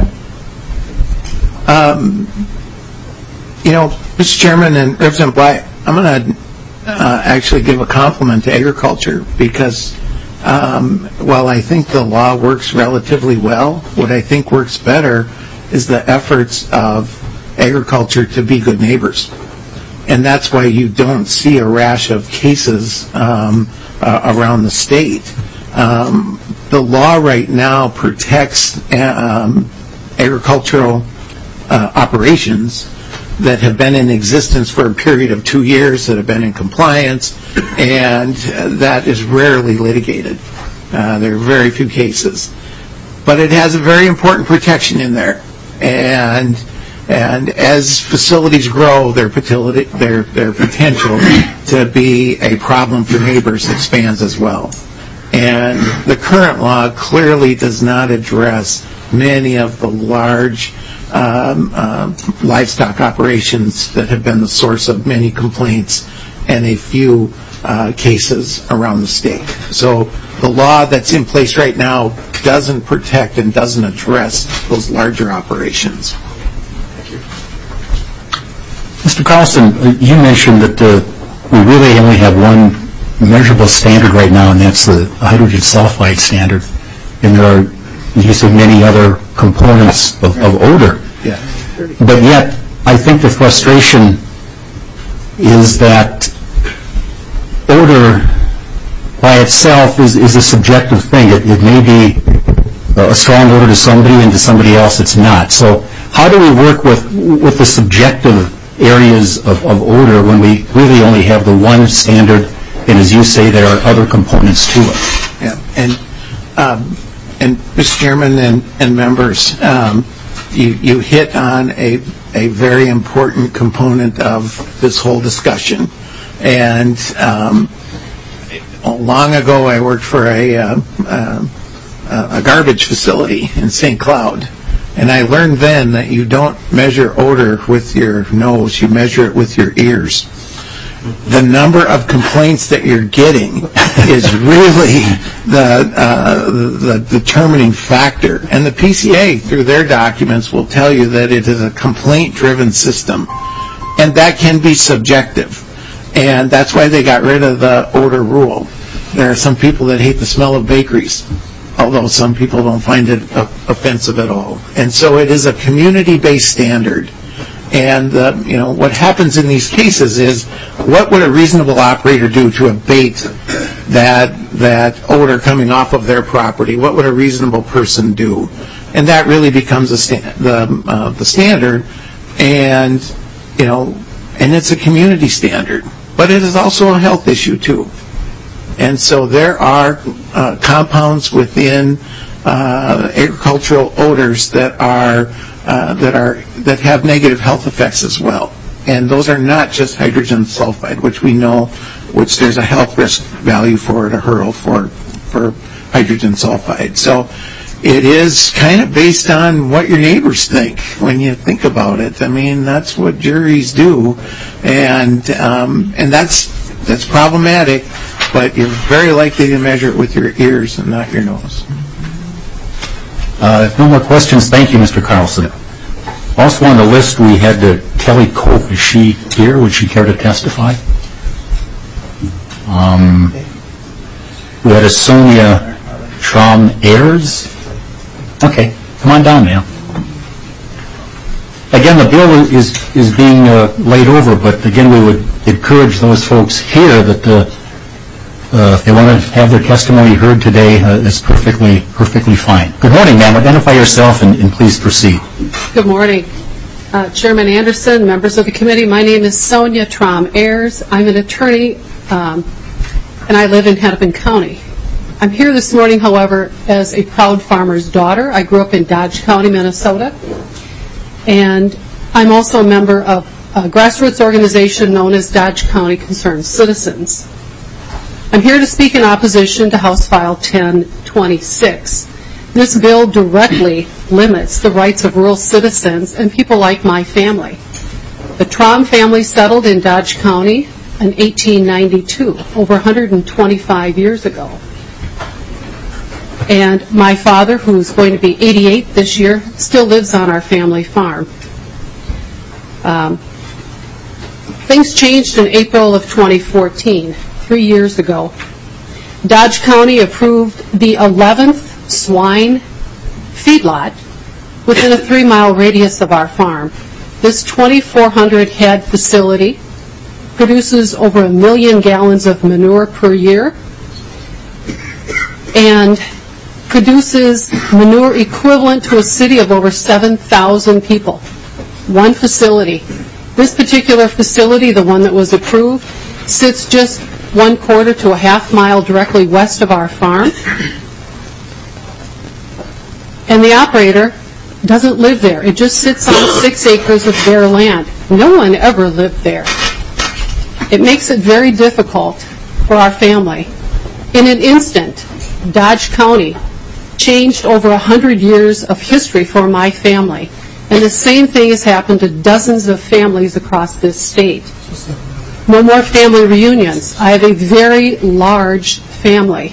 Mr. Chairman and Representative Bly, I'm going to actually give a compliment to agriculture because while I think the law works relatively well, what I think works better is the efforts of agriculture to be good neighbors. And that's why you don't see a rash of cases around the state. The law right now protects agricultural operations that have been in existence for a period of 2 years, that have been in compliance, and that is rarely litigated. There are very few cases. But it has a very important protection in there. And as facilities grow, their potential to be a problem for neighbors expands as well. And the current law clearly does not address many of the large livestock operations that have been the source of many complaints and a few cases around the state. So the law that's in place right now doesn't protect and doesn't address those larger operations. Thank you.
Mr. Carlson, you mentioned that we really only have one measurable standard right now, and that's the hydrogen sulfide standard. And there are, you said, many other components of odor.
Yeah.
But yet, I think the frustration is that odor by itself is a subjective thing. It may be a strong odor to somebody, and to somebody else it's not. So how do we work with the subjective areas of odor when we really only have the one standard, and as you say, there are other components to it?
Yeah. And Mr. Chairman and members, you hit on a very important component of this whole discussion. And long ago, I worked for a garbage facility in St. Cloud, and I learned then that you don't measure odor with your nose; you measure it with your ears. The number of complaints that you're getting is really the determining factor. And the PCA, through their documents, will tell you that it is a complaint-driven system. And that can be subjective. And that's why they got rid of the odor rule. There are some people that hate the smell of bakeries, although some people don't find it offensive at all. And so it is a community-based standard. And what happens in these cases is, what would a reasonable operator do to abate that odor coming off of their property? What would a reasonable person do? And that really becomes the standard, and it's a community standard. But it is also a health issue too. And so there are compounds within agricultural odors that have negative health effects as well. And those are not just hydrogen sulfide, which we know, which there's a health risk value for it, a hurdle for hydrogen sulfide. So it is kind of based on what your neighbors think when you think about it. I mean, that's what juries do, and that's problematic. But you're very likely to measure it with your ears and not your nose.
If no more questions, thank you, Mr. Carlson. Also on the list, we had Kelly Cope. Is she here? Would she care to testify? We had a Sonia Traum-Ayers. Okay, come on down, ma'am. Again, the bill is being laid over, but again, we would encourage those folks here that if they want to have their testimony heard today, it's perfectly fine. Good morning, ma'am. Identify yourself and please proceed.
Good morning. Chairman Anderson, members of the committee, my name is Sonia Traum-Ayers. I'm an attorney, and I live in Hennepin County. I'm here this morning, however, as a proud farmer's daughter. I grew up in Dodge County, Minnesota, and I'm also a member of a grassroots organization known as Dodge County Concerned Citizens. I'm here to speak in opposition to House File 1026. This bill directly limits the rights of rural citizens and people like my family. The Traum family settled in Dodge County in 1892, over 125 years ago. And my father, who's going to be 88 this year, still lives on our family farm. Things changed in April of 2014, 3 years ago. Dodge County approved the 11th swine feedlot within a 3-mile radius of our farm. This 2,400 head facility produces over 1 million gallons of manure per year and produces manure equivalent to a city of over 7,000 people. One facility. This particular facility, the one that was approved, sits just 1/4 to a half mile directly west of our farm. And the operator doesn't live there. It just sits on 6 acres of bare land. No one ever lived there. It makes it very difficult for our family. In an instant, Dodge County changed over 100 years of history for my family. And the same thing has happened to dozens of families across this state. No more family reunions. I have a very large family.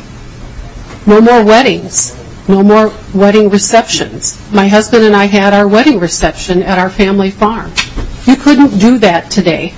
No more weddings. No more wedding receptions. My husband and I had our wedding reception at our family farm. You couldn't do that today.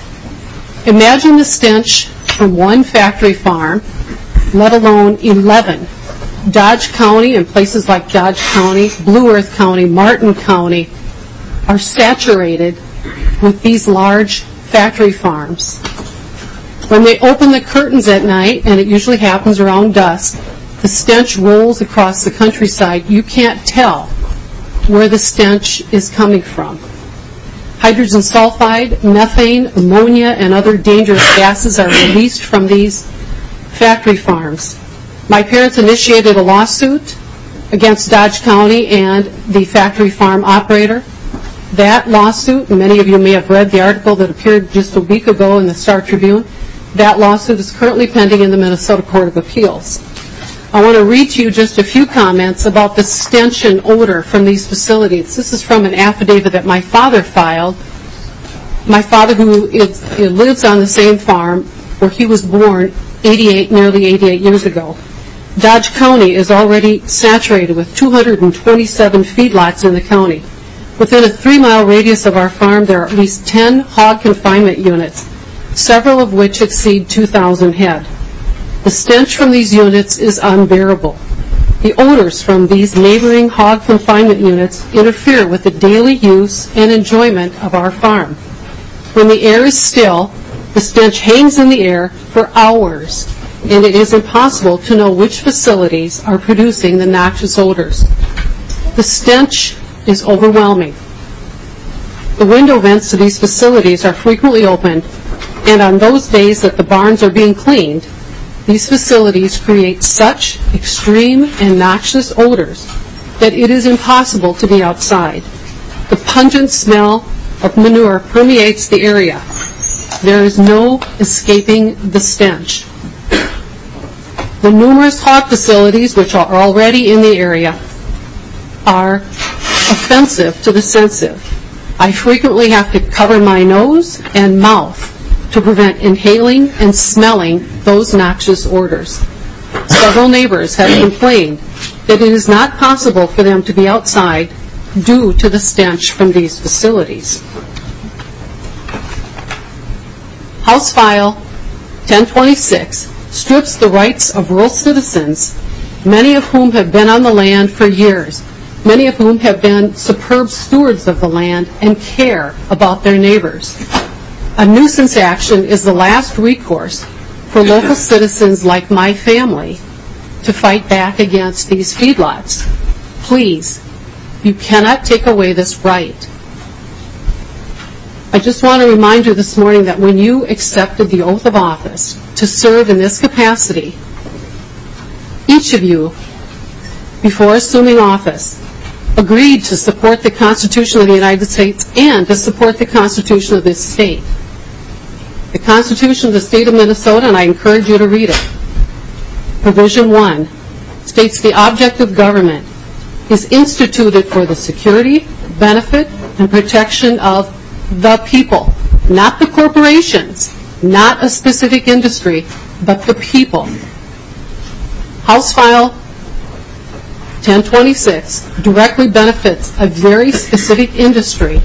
Imagine the stench from one factory farm, let alone 11. Dodge County and places like Dodge County, Blue Earth County, Martin County are saturated with these large factory farms. When they open the curtains at night, and it usually happens around dusk, the stench rolls across the countryside. You can't tell where the stench is coming from. Hydrogen sulfide, methane, ammonia, and other dangerous gases are released from these factory farms. My parents initiated a lawsuit against Dodge County and the factory farm operator. That lawsuit, and many of you may have read the article that appeared just a week ago in the Star Tribune, that lawsuit is currently pending in the Minnesota Court of Appeals. I want to read to you just a few comments about the stench and odor from these facilities. This is from an affidavit that my father filed. My father, who lives on the same farm where he was born nearly 88 years ago. Dodge County is already saturated with 227 feedlots in the county. Within a 3-mile radius of our farm, there are at least 10 hog confinement units, several of which exceed 2,000 head. The stench from these units is unbearable. The odors from these neighboring hog confinement units interfere with the daily use and enjoyment of our farm. When the air is still, the stench hangs in the air for hours, and it is impossible to know which facilities are producing the noxious odors. The stench is overwhelming. The window vents to these facilities are frequently opened, and on those days that the barns are being cleaned, these facilities create such extreme and noxious odors that it is impossible to be outside. The pungent smell of manure permeates the area. There is no escaping the stench. The numerous hog facilities which are already in the area are offensive to the sensitive. I frequently have to cover my nose and mouth to prevent inhaling and smelling those noxious odors. Several neighbors have complained that it is not possible for them to be outside due to the stench from these facilities. House File 1026 strips the rights of rural citizens, many of whom have been on the land for years, many of whom have been superb stewards of the land and care about their neighbors. A nuisance action is the last recourse for local citizens like my family to fight back against these feedlots. Please, you cannot take away this right. I just want to remind you this morning that when you accepted the oath of office to serve in this capacity, each of you, before assuming office, agreed to support the Constitution of the United States and to support the Constitution of this state. The Constitution of the State of Minnesota, and I encourage you to read it. Provision 1 states the object of government is instituted for the security, benefit, and protection of the people, not the corporations, not a specific industry, but the people. House File 1026 directly benefits a very specific industry,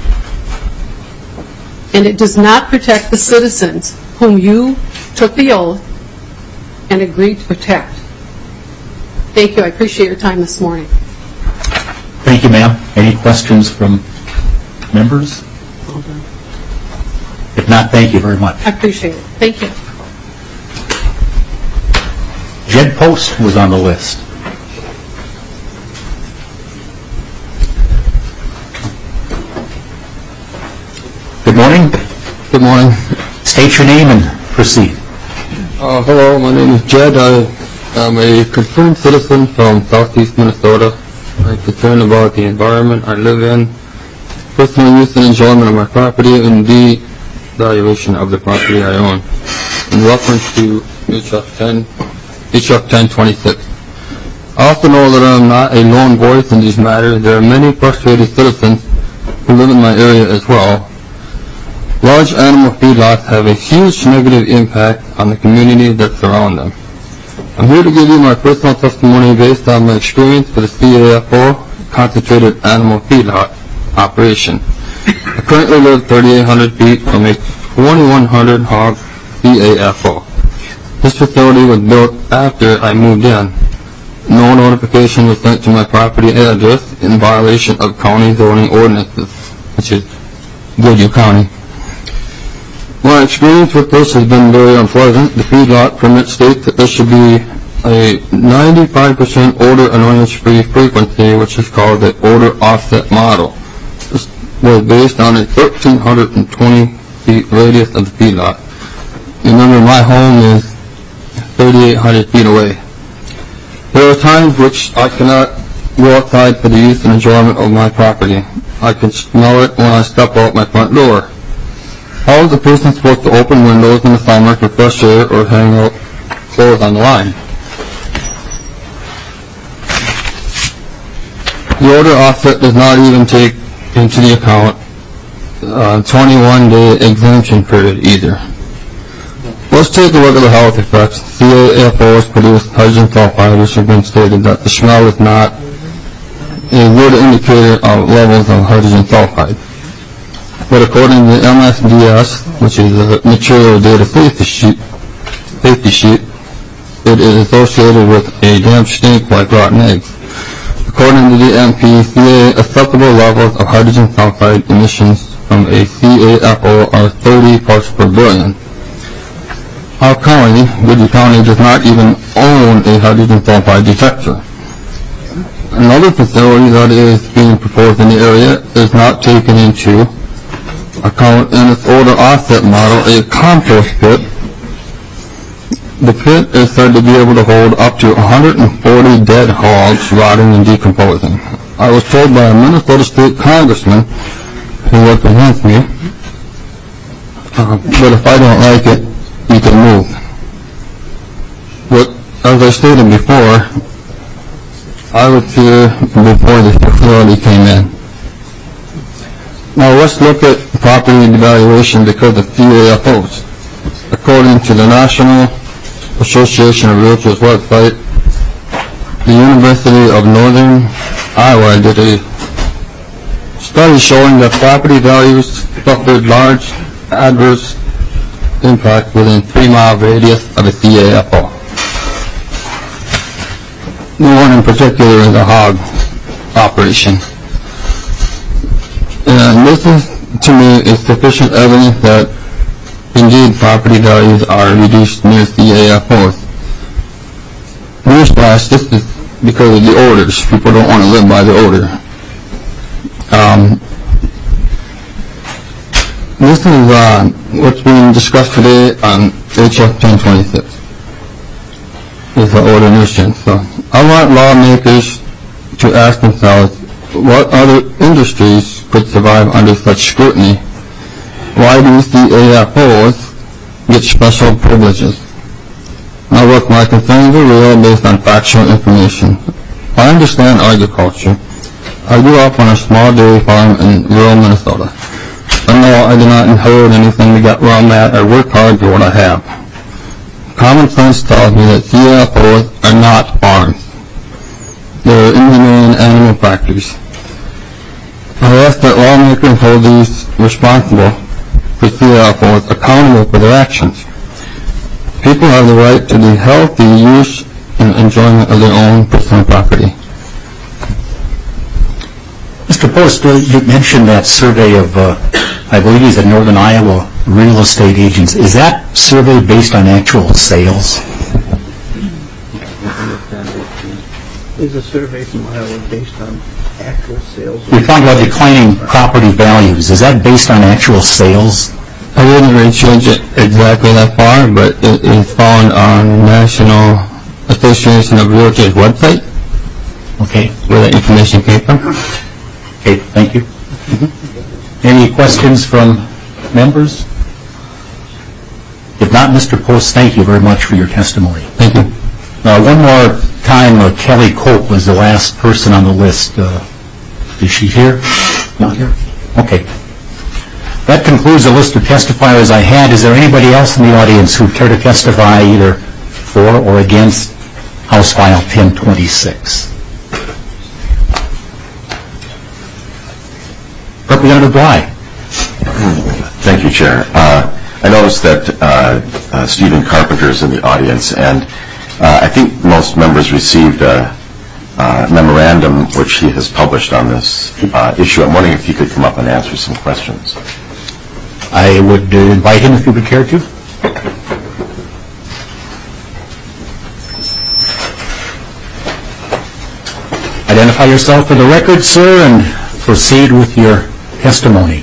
and it does not protect the citizens whom you took the oath and agreed to protect. Thank you. I appreciate your time this morning.
Thank you, ma'am. Any questions from members? If not, thank you very much.
I appreciate it. Thank you.
Jed Post was on the list. Good morning.
Good morning.
State your name and proceed.
Hello, my name is Jed. I'm a concerned citizen from southeast Minnesota. I'm concerned about the environment I live in, personal use and enjoyment of my property, and the valuation of the property I own. In reference to H.F. 1026. I also know that I'm not a lone voice in these matters. There are many frustrated citizens who live in my area as well. Large animal feedlots have a huge negative impact on the community that surround them. I'm here to give you my personal testimony based on my experience with the CAFO, Concentrated Animal Feedlot operation. I currently live 3,800 feet from a 2,100 hog CAFO. This facility was built after I moved in. No notification was sent to my property address in violation of county zoning ordinances, which is Goodhue County. My experience with this has been very unpleasant. The feedlot permit states that there should be a 95% odor annoyance-free frequency, which is called the odor offset model. This was based on a 1,320 feet radius of the feedlot. Remember, my home is 3,800 feet away. There are times which I cannot go outside for the use and enjoyment of my property. I can smell it when I step out my front door. How is a person supposed to open windows in the summer for fresh air or hang out clothes on the line? The odor offset does not even take into the account 21-day exemption period either. Let's take a look at the health effects. CAFO has produced hydrogen sulfide, which has been stated that the smell is not a good indicator of levels of hydrogen sulfide. But according to the MSDS, which is a material data safety sheet, it is associated with a damp stink like rotten eggs. According to the MPCA, acceptable levels of hydrogen sulfide emissions from a CAFO are 30 parts per billion. Our county, Goodhue County, does not even own a hydrogen sulfide detector. Another facility that is being proposed in the area is not taken into account in its odor offset model, a compost pit The pit is said to be able to hold up to 140 dead hogs rotting and decomposing. I was told by a Minnesota State Congressman who represents me that if I don't like it, you can move. But as I stated before, I was here before the facility came in. Now let's look at property evaluation because of CAFOs. According to the National Association of Realtors website, the University of Northern Iowa did a study showing that property values suffered large adverse impact within 3-mile radius of a CAFO. The one in particular is a hog operation. And this is, to me, is sufficient evidence that indeed property values are reduced near CAFOs. Newsflash, this is because of the odors. People don't want to live by the odor. This is what's being discussed today on HF 1026. Is the odor nuisance. So I want lawmakers to ask themselves what other industries could survive under such scrutiny. Why do CAFOs get special privileges? Now look, my concerns are real based on factual information. I understand agriculture. I grew up on a small dairy farm in rural Minnesota. And no, I did not inherit anything to get where I'm at. I worked hard for what I have. Common sense tells me that CAFOs are not farms. They're inhumane animal factories. I ask that lawmakers hold these responsible for CAFOs accountable for their actions. People have the right to the healthy use and enjoyment of their own personal property.
Mr. Post, you mentioned that survey of, I believe he's at Northern Iowa real estate agents. Is that survey based on actual sales?
Is a survey from Iowa based on actual sales?
We found about declining property values. Is that based on actual sales?
I wouldn't research it exactly that far, but it is found on National Association of Realtors website.
Okay.
Where that information came from.
Okay, thank you. Any questions from members? If not, Mr. Post, thank you very much for your testimony.
Thank you.
One more time, Kelly Cope was the last person on the list. Is she here? Not here? Okay. That concludes the list of testifiers I had. Is there anybody else in the audience who would care to testify either for or against House File 1026? Representative Bly.
Thank you, Chair. I noticed that Stephen Carpenter is in the audience, and I think most members received a memorandum which he has published on this issue. I'm wondering if he could come up and answer some questions.
I would invite him if you would care to. Identify yourself for the record, sir, and proceed with your testimony.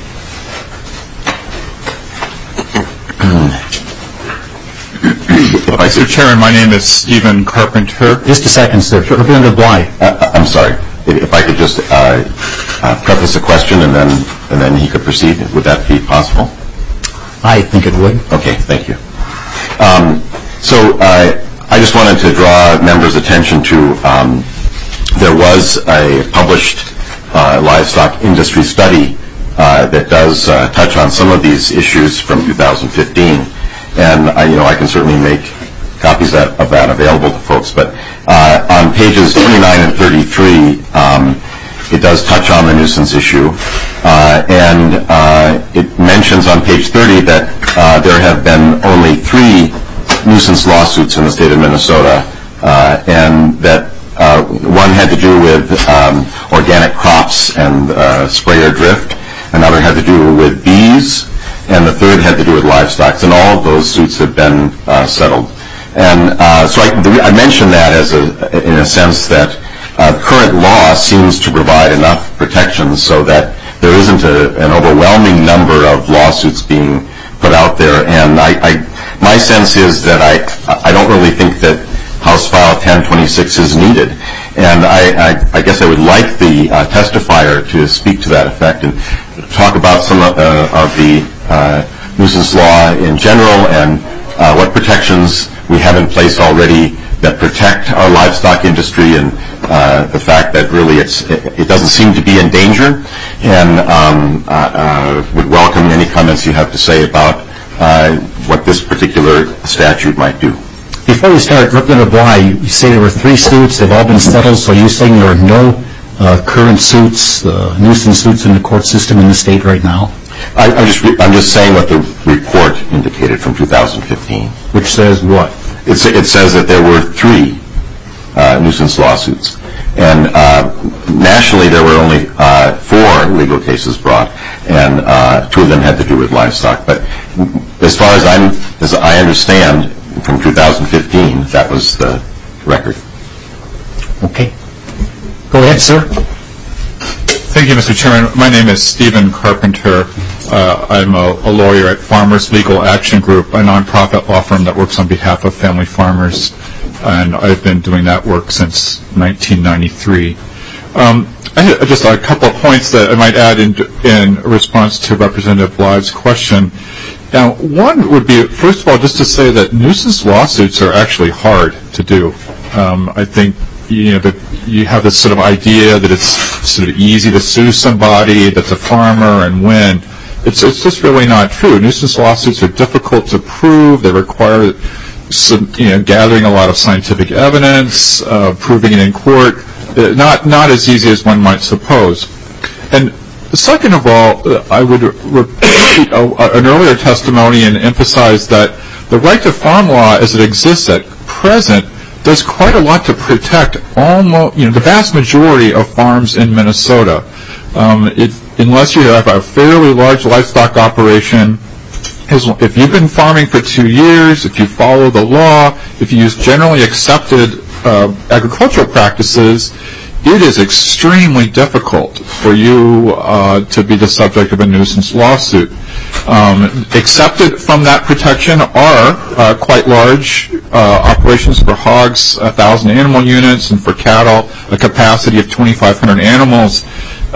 Mr. Chairman, my name is Stephen Carpenter.
Just a second, sir. Representative Bly.
I'm sorry. If I could just preface a question and then he could proceed. Would that be possible?
I think it would.
Okay, thank you. So I just wanted to draw members' attention to there was a published livestock industry study that does touch on some of these issues from 2015, and I can certainly make copies of that available to folks. But on pages 29 and 33, it does touch on the nuisance issue, and it mentions on page 30 that there have been only 3 nuisance lawsuits in the state of Minnesota, and that one had to do with organic crops and sprayer drift, another had to do with bees, and the third had to do with livestock, and all of those suits have been settled. And so I mention that in a sense that current law seems to provide enough protections so that there isn't an overwhelming number of lawsuits being put out there. And my sense is that I don't really think that House File 1026 is needed. And I guess I would like the testifier to speak to that effect and talk about some of the nuisance law in general and what protections we have in place already that protect our livestock industry and the fact that really it doesn't seem to be in danger, and would welcome any comments you have to say about what this particular statute might do.
Before we start, Representative Bly, you say there were 3 suits, they've all been settled, so you're saying there are no current suits, nuisance suits in the court system in the state right now?
I'm just saying what the report indicated from 2015.
Which says what?
It says that there were 3 nuisance lawsuits. And nationally there were only 4 legal cases brought, and 2 of them had to do with livestock. But as far as I understand, from 2015, that was the record.
Okay. Go ahead, sir.
Thank you, Mr. Chairman. My name is Stephen Carpenter. I'm a lawyer at Farmers Legal Action Group, a nonprofit law firm that works on behalf of family farmers, and I've been doing that work since 1993. I had just a couple of points that I might add in response to Representative Bly's question. Now, one would be, first of all, just to say that nuisance lawsuits are actually hard to do. I think that you have this sort of idea that it's sort of easy to sue somebody that's a farmer and win. It's just really not true. Nuisance lawsuits are difficult to prove. They require gathering a lot of scientific evidence, proving it in court. Not as easy as one might suppose. And second of all, I would repeat an earlier testimony and emphasize that the right to farm law as it exists at present does quite a lot to protect almost, the vast majority of farms in Minnesota. Unless you have a fairly large livestock operation, if you've been farming for 2 years, if you follow the law, if you use generally accepted agricultural practices, it is extremely difficult for you to be the subject of a nuisance lawsuit. Excepted from that protection are quite large operations for hogs, 1,000 animal units, and for cattle, a capacity of 2,500 animals.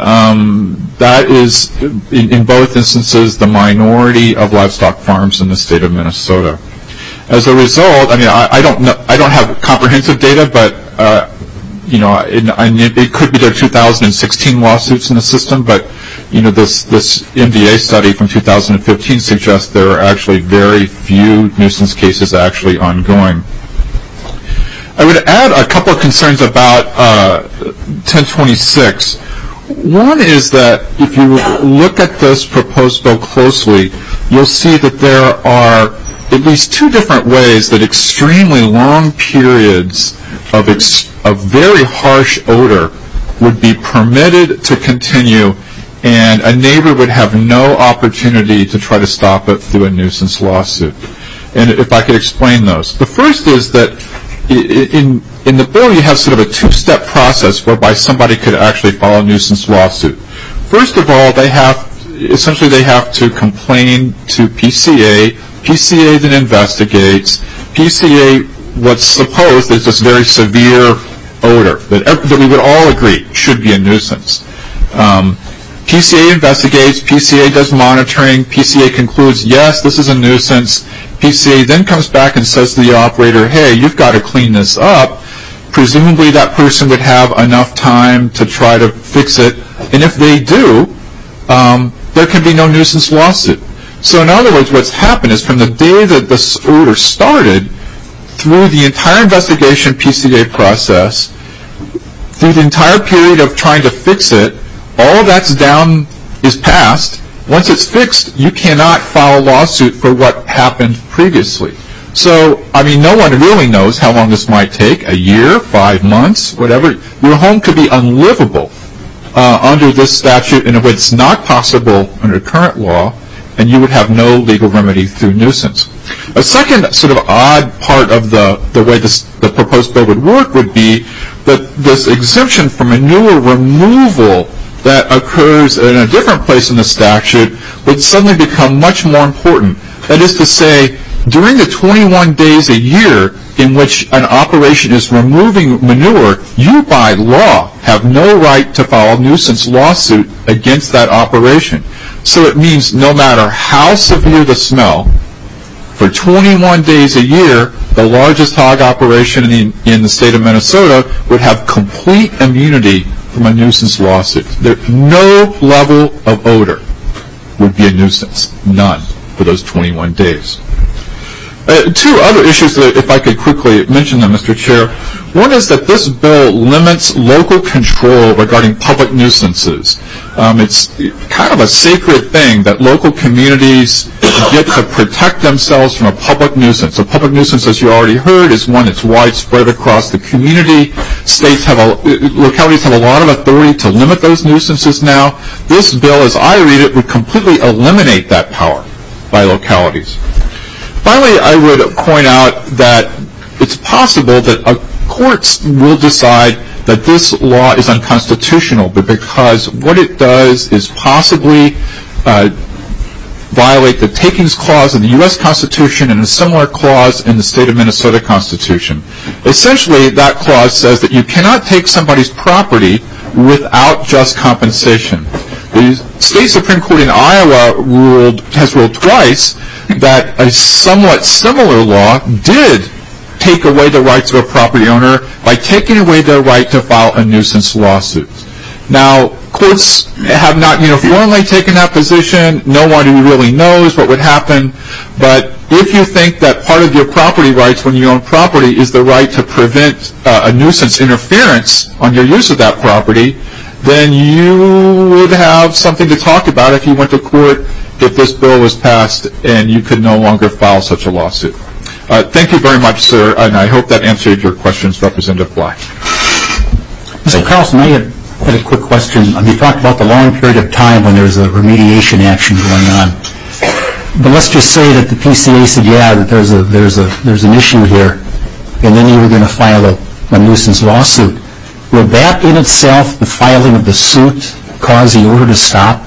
That is, in both instances, the minority of livestock farms in the state of Minnesota. As a result, I don't have comprehensive data, but it could be there are 2016 lawsuits in the system, but this MDA study from 2015 suggests there are actually very few nuisance cases actually ongoing. I would add a couple of concerns about 1026. One is that if you look at this proposed bill closely, you'll see that there are at least 2 different ways that extremely long periods of very harsh odor would be permitted to continue, and a neighbor would have no opportunity to try to stop it through a nuisance lawsuit. And if I could explain those. The first is that in the bill you have sort of a 2-step process whereby somebody could actually file a nuisance lawsuit. First of all, they have to complain to PCA. PCA then investigates. PCA, what's supposed is this very severe odor that we would all agree should be a nuisance. PCA investigates. PCA does monitoring. PCA concludes, yes, this is a nuisance. PCA then comes back and says to the operator, hey, you've got to clean this up. Presumably that person would have enough time to try to fix it. And if they do, there can be no nuisance lawsuit. So in other words, what's happened is from the day that this odor started, through the entire investigation PCA process, through the entire period of trying to fix it, all that's down is passed. Once it's fixed, you cannot file a lawsuit for what happened previously. So, no one really knows how long this might take, a year, 5 months, whatever. Your home could be unlivable under this statute, and if it's not possible under current law, and you would have no legal remedy through nuisance. A second sort of odd part of the way the proposed bill would work would be that this exemption from manure removal that occurs in a different place in the statute would suddenly become much more important. That is to say, during the 21 days a year in which an operation is removing manure, you by law have no right to file a nuisance lawsuit against that operation. So it means no matter how severe the smell, for 21 days a year, the largest hog operation in the state of Minnesota would have complete immunity from a nuisance lawsuit. No level of odor would be a nuisance. None for those 21 days. Two other issues, that if I could quickly mention them, Mr. Chair. One is that this bill limits local control regarding public nuisances. It's kind of a sacred thing that local communities get to protect themselves from a public nuisance. A public nuisance, as you already heard, is one that's widespread across the community. Localities have a lot of authority to limit those nuisances now. This bill, as I read it, would completely eliminate that power by localities. Finally, I would point out that it's possible that courts will decide that this law is unconstitutional, but because what it does is possibly violate the Takings Clause in the U.S. Constitution and a similar clause in the state of Minnesota Constitution. Essentially, that clause says that you cannot take somebody's property without just compensation. The state Supreme Court in Iowa has ruled twice that a somewhat similar law did take away the rights of a property owner by taking away their right to file a nuisance lawsuit. Now, courts have not uniformly taken that position. No one really knows what would happen. But if you think that part of your property rights when you own property is the right to prevent a nuisance interference on your use of that property, then you would have something to talk about if you went to court if this bill was passed and you could no longer file such a lawsuit. Thank you very much, sir, and I hope that answered your questions, Representative Bly.
Mr. Carlson, I had a quick question. You talked about the long period of time when there's a remediation action going on. But let's just say that the PCA said, yeah, that there's an issue here, and then you were going to file a nuisance lawsuit. Would that in itself, the filing of the suit, cause the order to stop?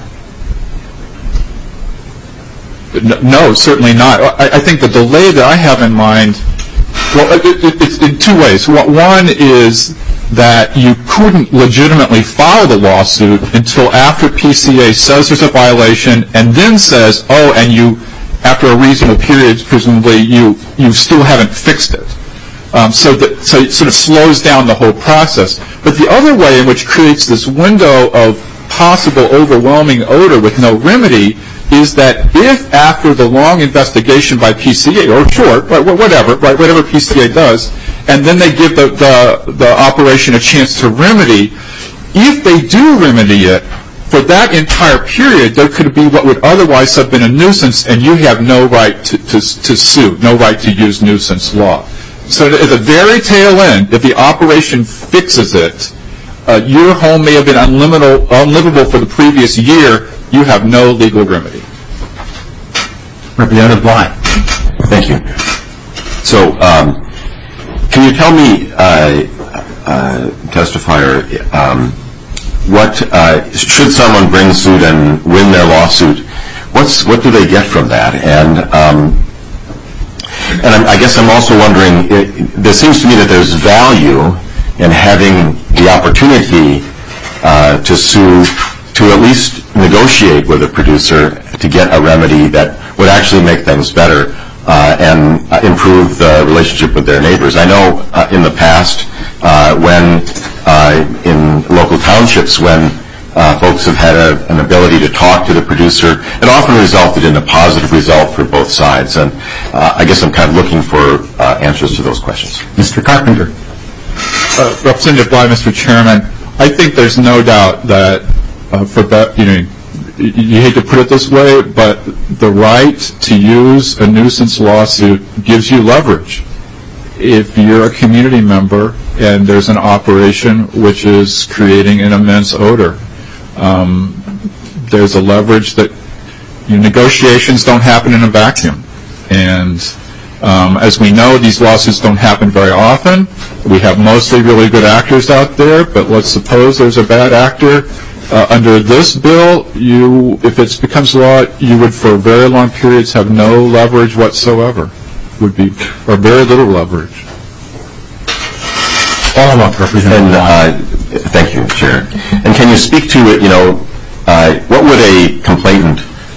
No, certainly not. I think the delay that I have in mind, well, it's in two ways. One is that you couldn't legitimately file the lawsuit until after PCA says there's a violation and then says, oh, and you, after a reasonable period, presumably, you still haven't fixed it. So it sort of slows down the whole process. But the other way in which creates this window of possible overwhelming odor with no remedy is that if after the long investigation by PCA, or short, whatever PCA does, and then they give the operation a chance to remedy, if they do remedy it, for that entire period, there could be what would otherwise have been a nuisance, and you have no right to sue, no right to use nuisance law. So at the very tail end, if the operation fixes it, your home may have been unlivable for the previous year. You have no legal remedy.
Representative Bly.
Thank you. So, can you tell me, testifier, what should someone bring suit and win their lawsuit? What do they get from that? And I guess I'm also wondering, there seems to me that there's value in having the opportunity to sue, to at least negotiate with a producer to get a remedy that would actually make things better and improve the relationship with their neighbors. I know in the past when in local townships when folks have had an ability to talk to the producer, it often resulted in a positive result for both sides. And I guess I'm kind of looking for answers to those questions.
Mr. Carpenter.
Representative Bly, Mr. Chairman, I think there's no doubt that you hate to put it this way, but the right to use a nuisance lawsuit gives you leverage. If you're a community member and there's an operation which is creating an immense odor, there's a leverage that negotiations don't happen in a vacuum. And as we know, these lawsuits don't happen very often. We have mostly really good actors out there, but let's suppose there's a bad actor. Under this bill, if it becomes law, you would for very long periods have no leverage whatsoever. would be, or very little leverage.
Follow-up, Representative.
Thank you, Chair. And can you speak to it, what would a complainant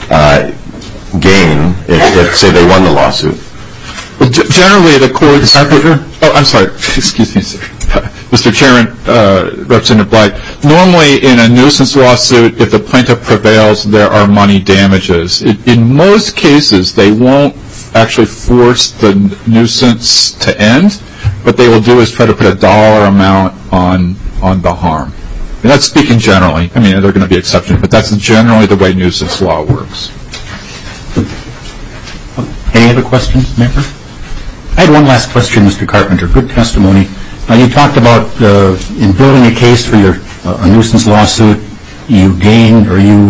gain if, say, they won the lawsuit?
Well, generally, the courts... I'm sorry. Excuse me, sir. Mr. Chairman, Representative Blight, normally in a nuisance lawsuit, if the plaintiff prevails, there are money damages. In most cases, they won't actually force the nuisance to end. What they will do is try to put a dollar amount on the harm. And that's speaking generally. I mean, there are going to be exceptions, but that's generally the way nuisance law works.
Any other questions, Member? I had one last question, Mr. Carpenter. Good testimony. You talked about in building a case for your a nuisance lawsuit, you gain or you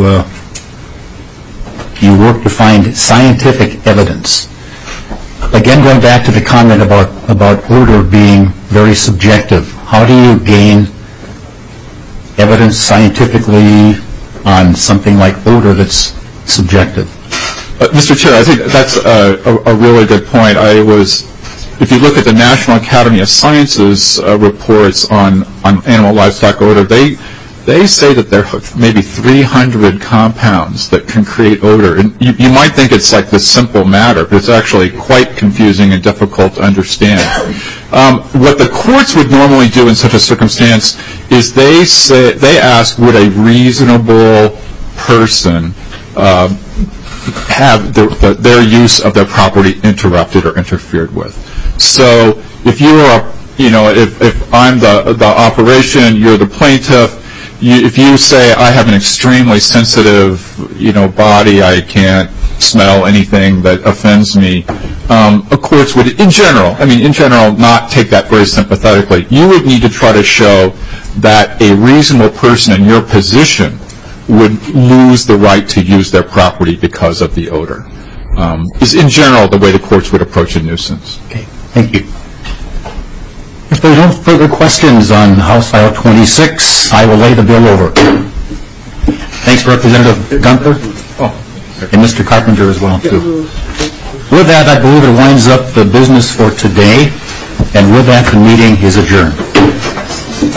work to find scientific evidence. Again, going back to the comment about odor being very subjective, how do you gain evidence scientifically on something like odor that's subjective?
Mr. Chair, I think that's a really good point. If you look at the National Academy of Sciences reports on animal livestock odor, they say that there are maybe 300 compounds that can create odor. And you might think it's like this simple matter, but it's actually quite confusing and difficult to understand. What the courts would normally do in such a circumstance is they ask, would a reasonable person have their use of their property interrupted or interfered with? So if you are, if I'm the operation, you're the plaintiff. If you say I have an extremely sensitive, body, I can't smell anything that offends me, courts would, in general, not take that very sympathetically. You would need to try to show that a reasonable person in your position would lose the right to use their property because of the odor. Is in general the way the courts would approach a nuisance.
Okay, thank you. If there are no further questions on House File 26, I will lay the bill over. Thanks, Representative Gunther. And Mr. Carpenter as well, too. With that, I believe it winds up the business for today. And with that, the meeting is adjourned.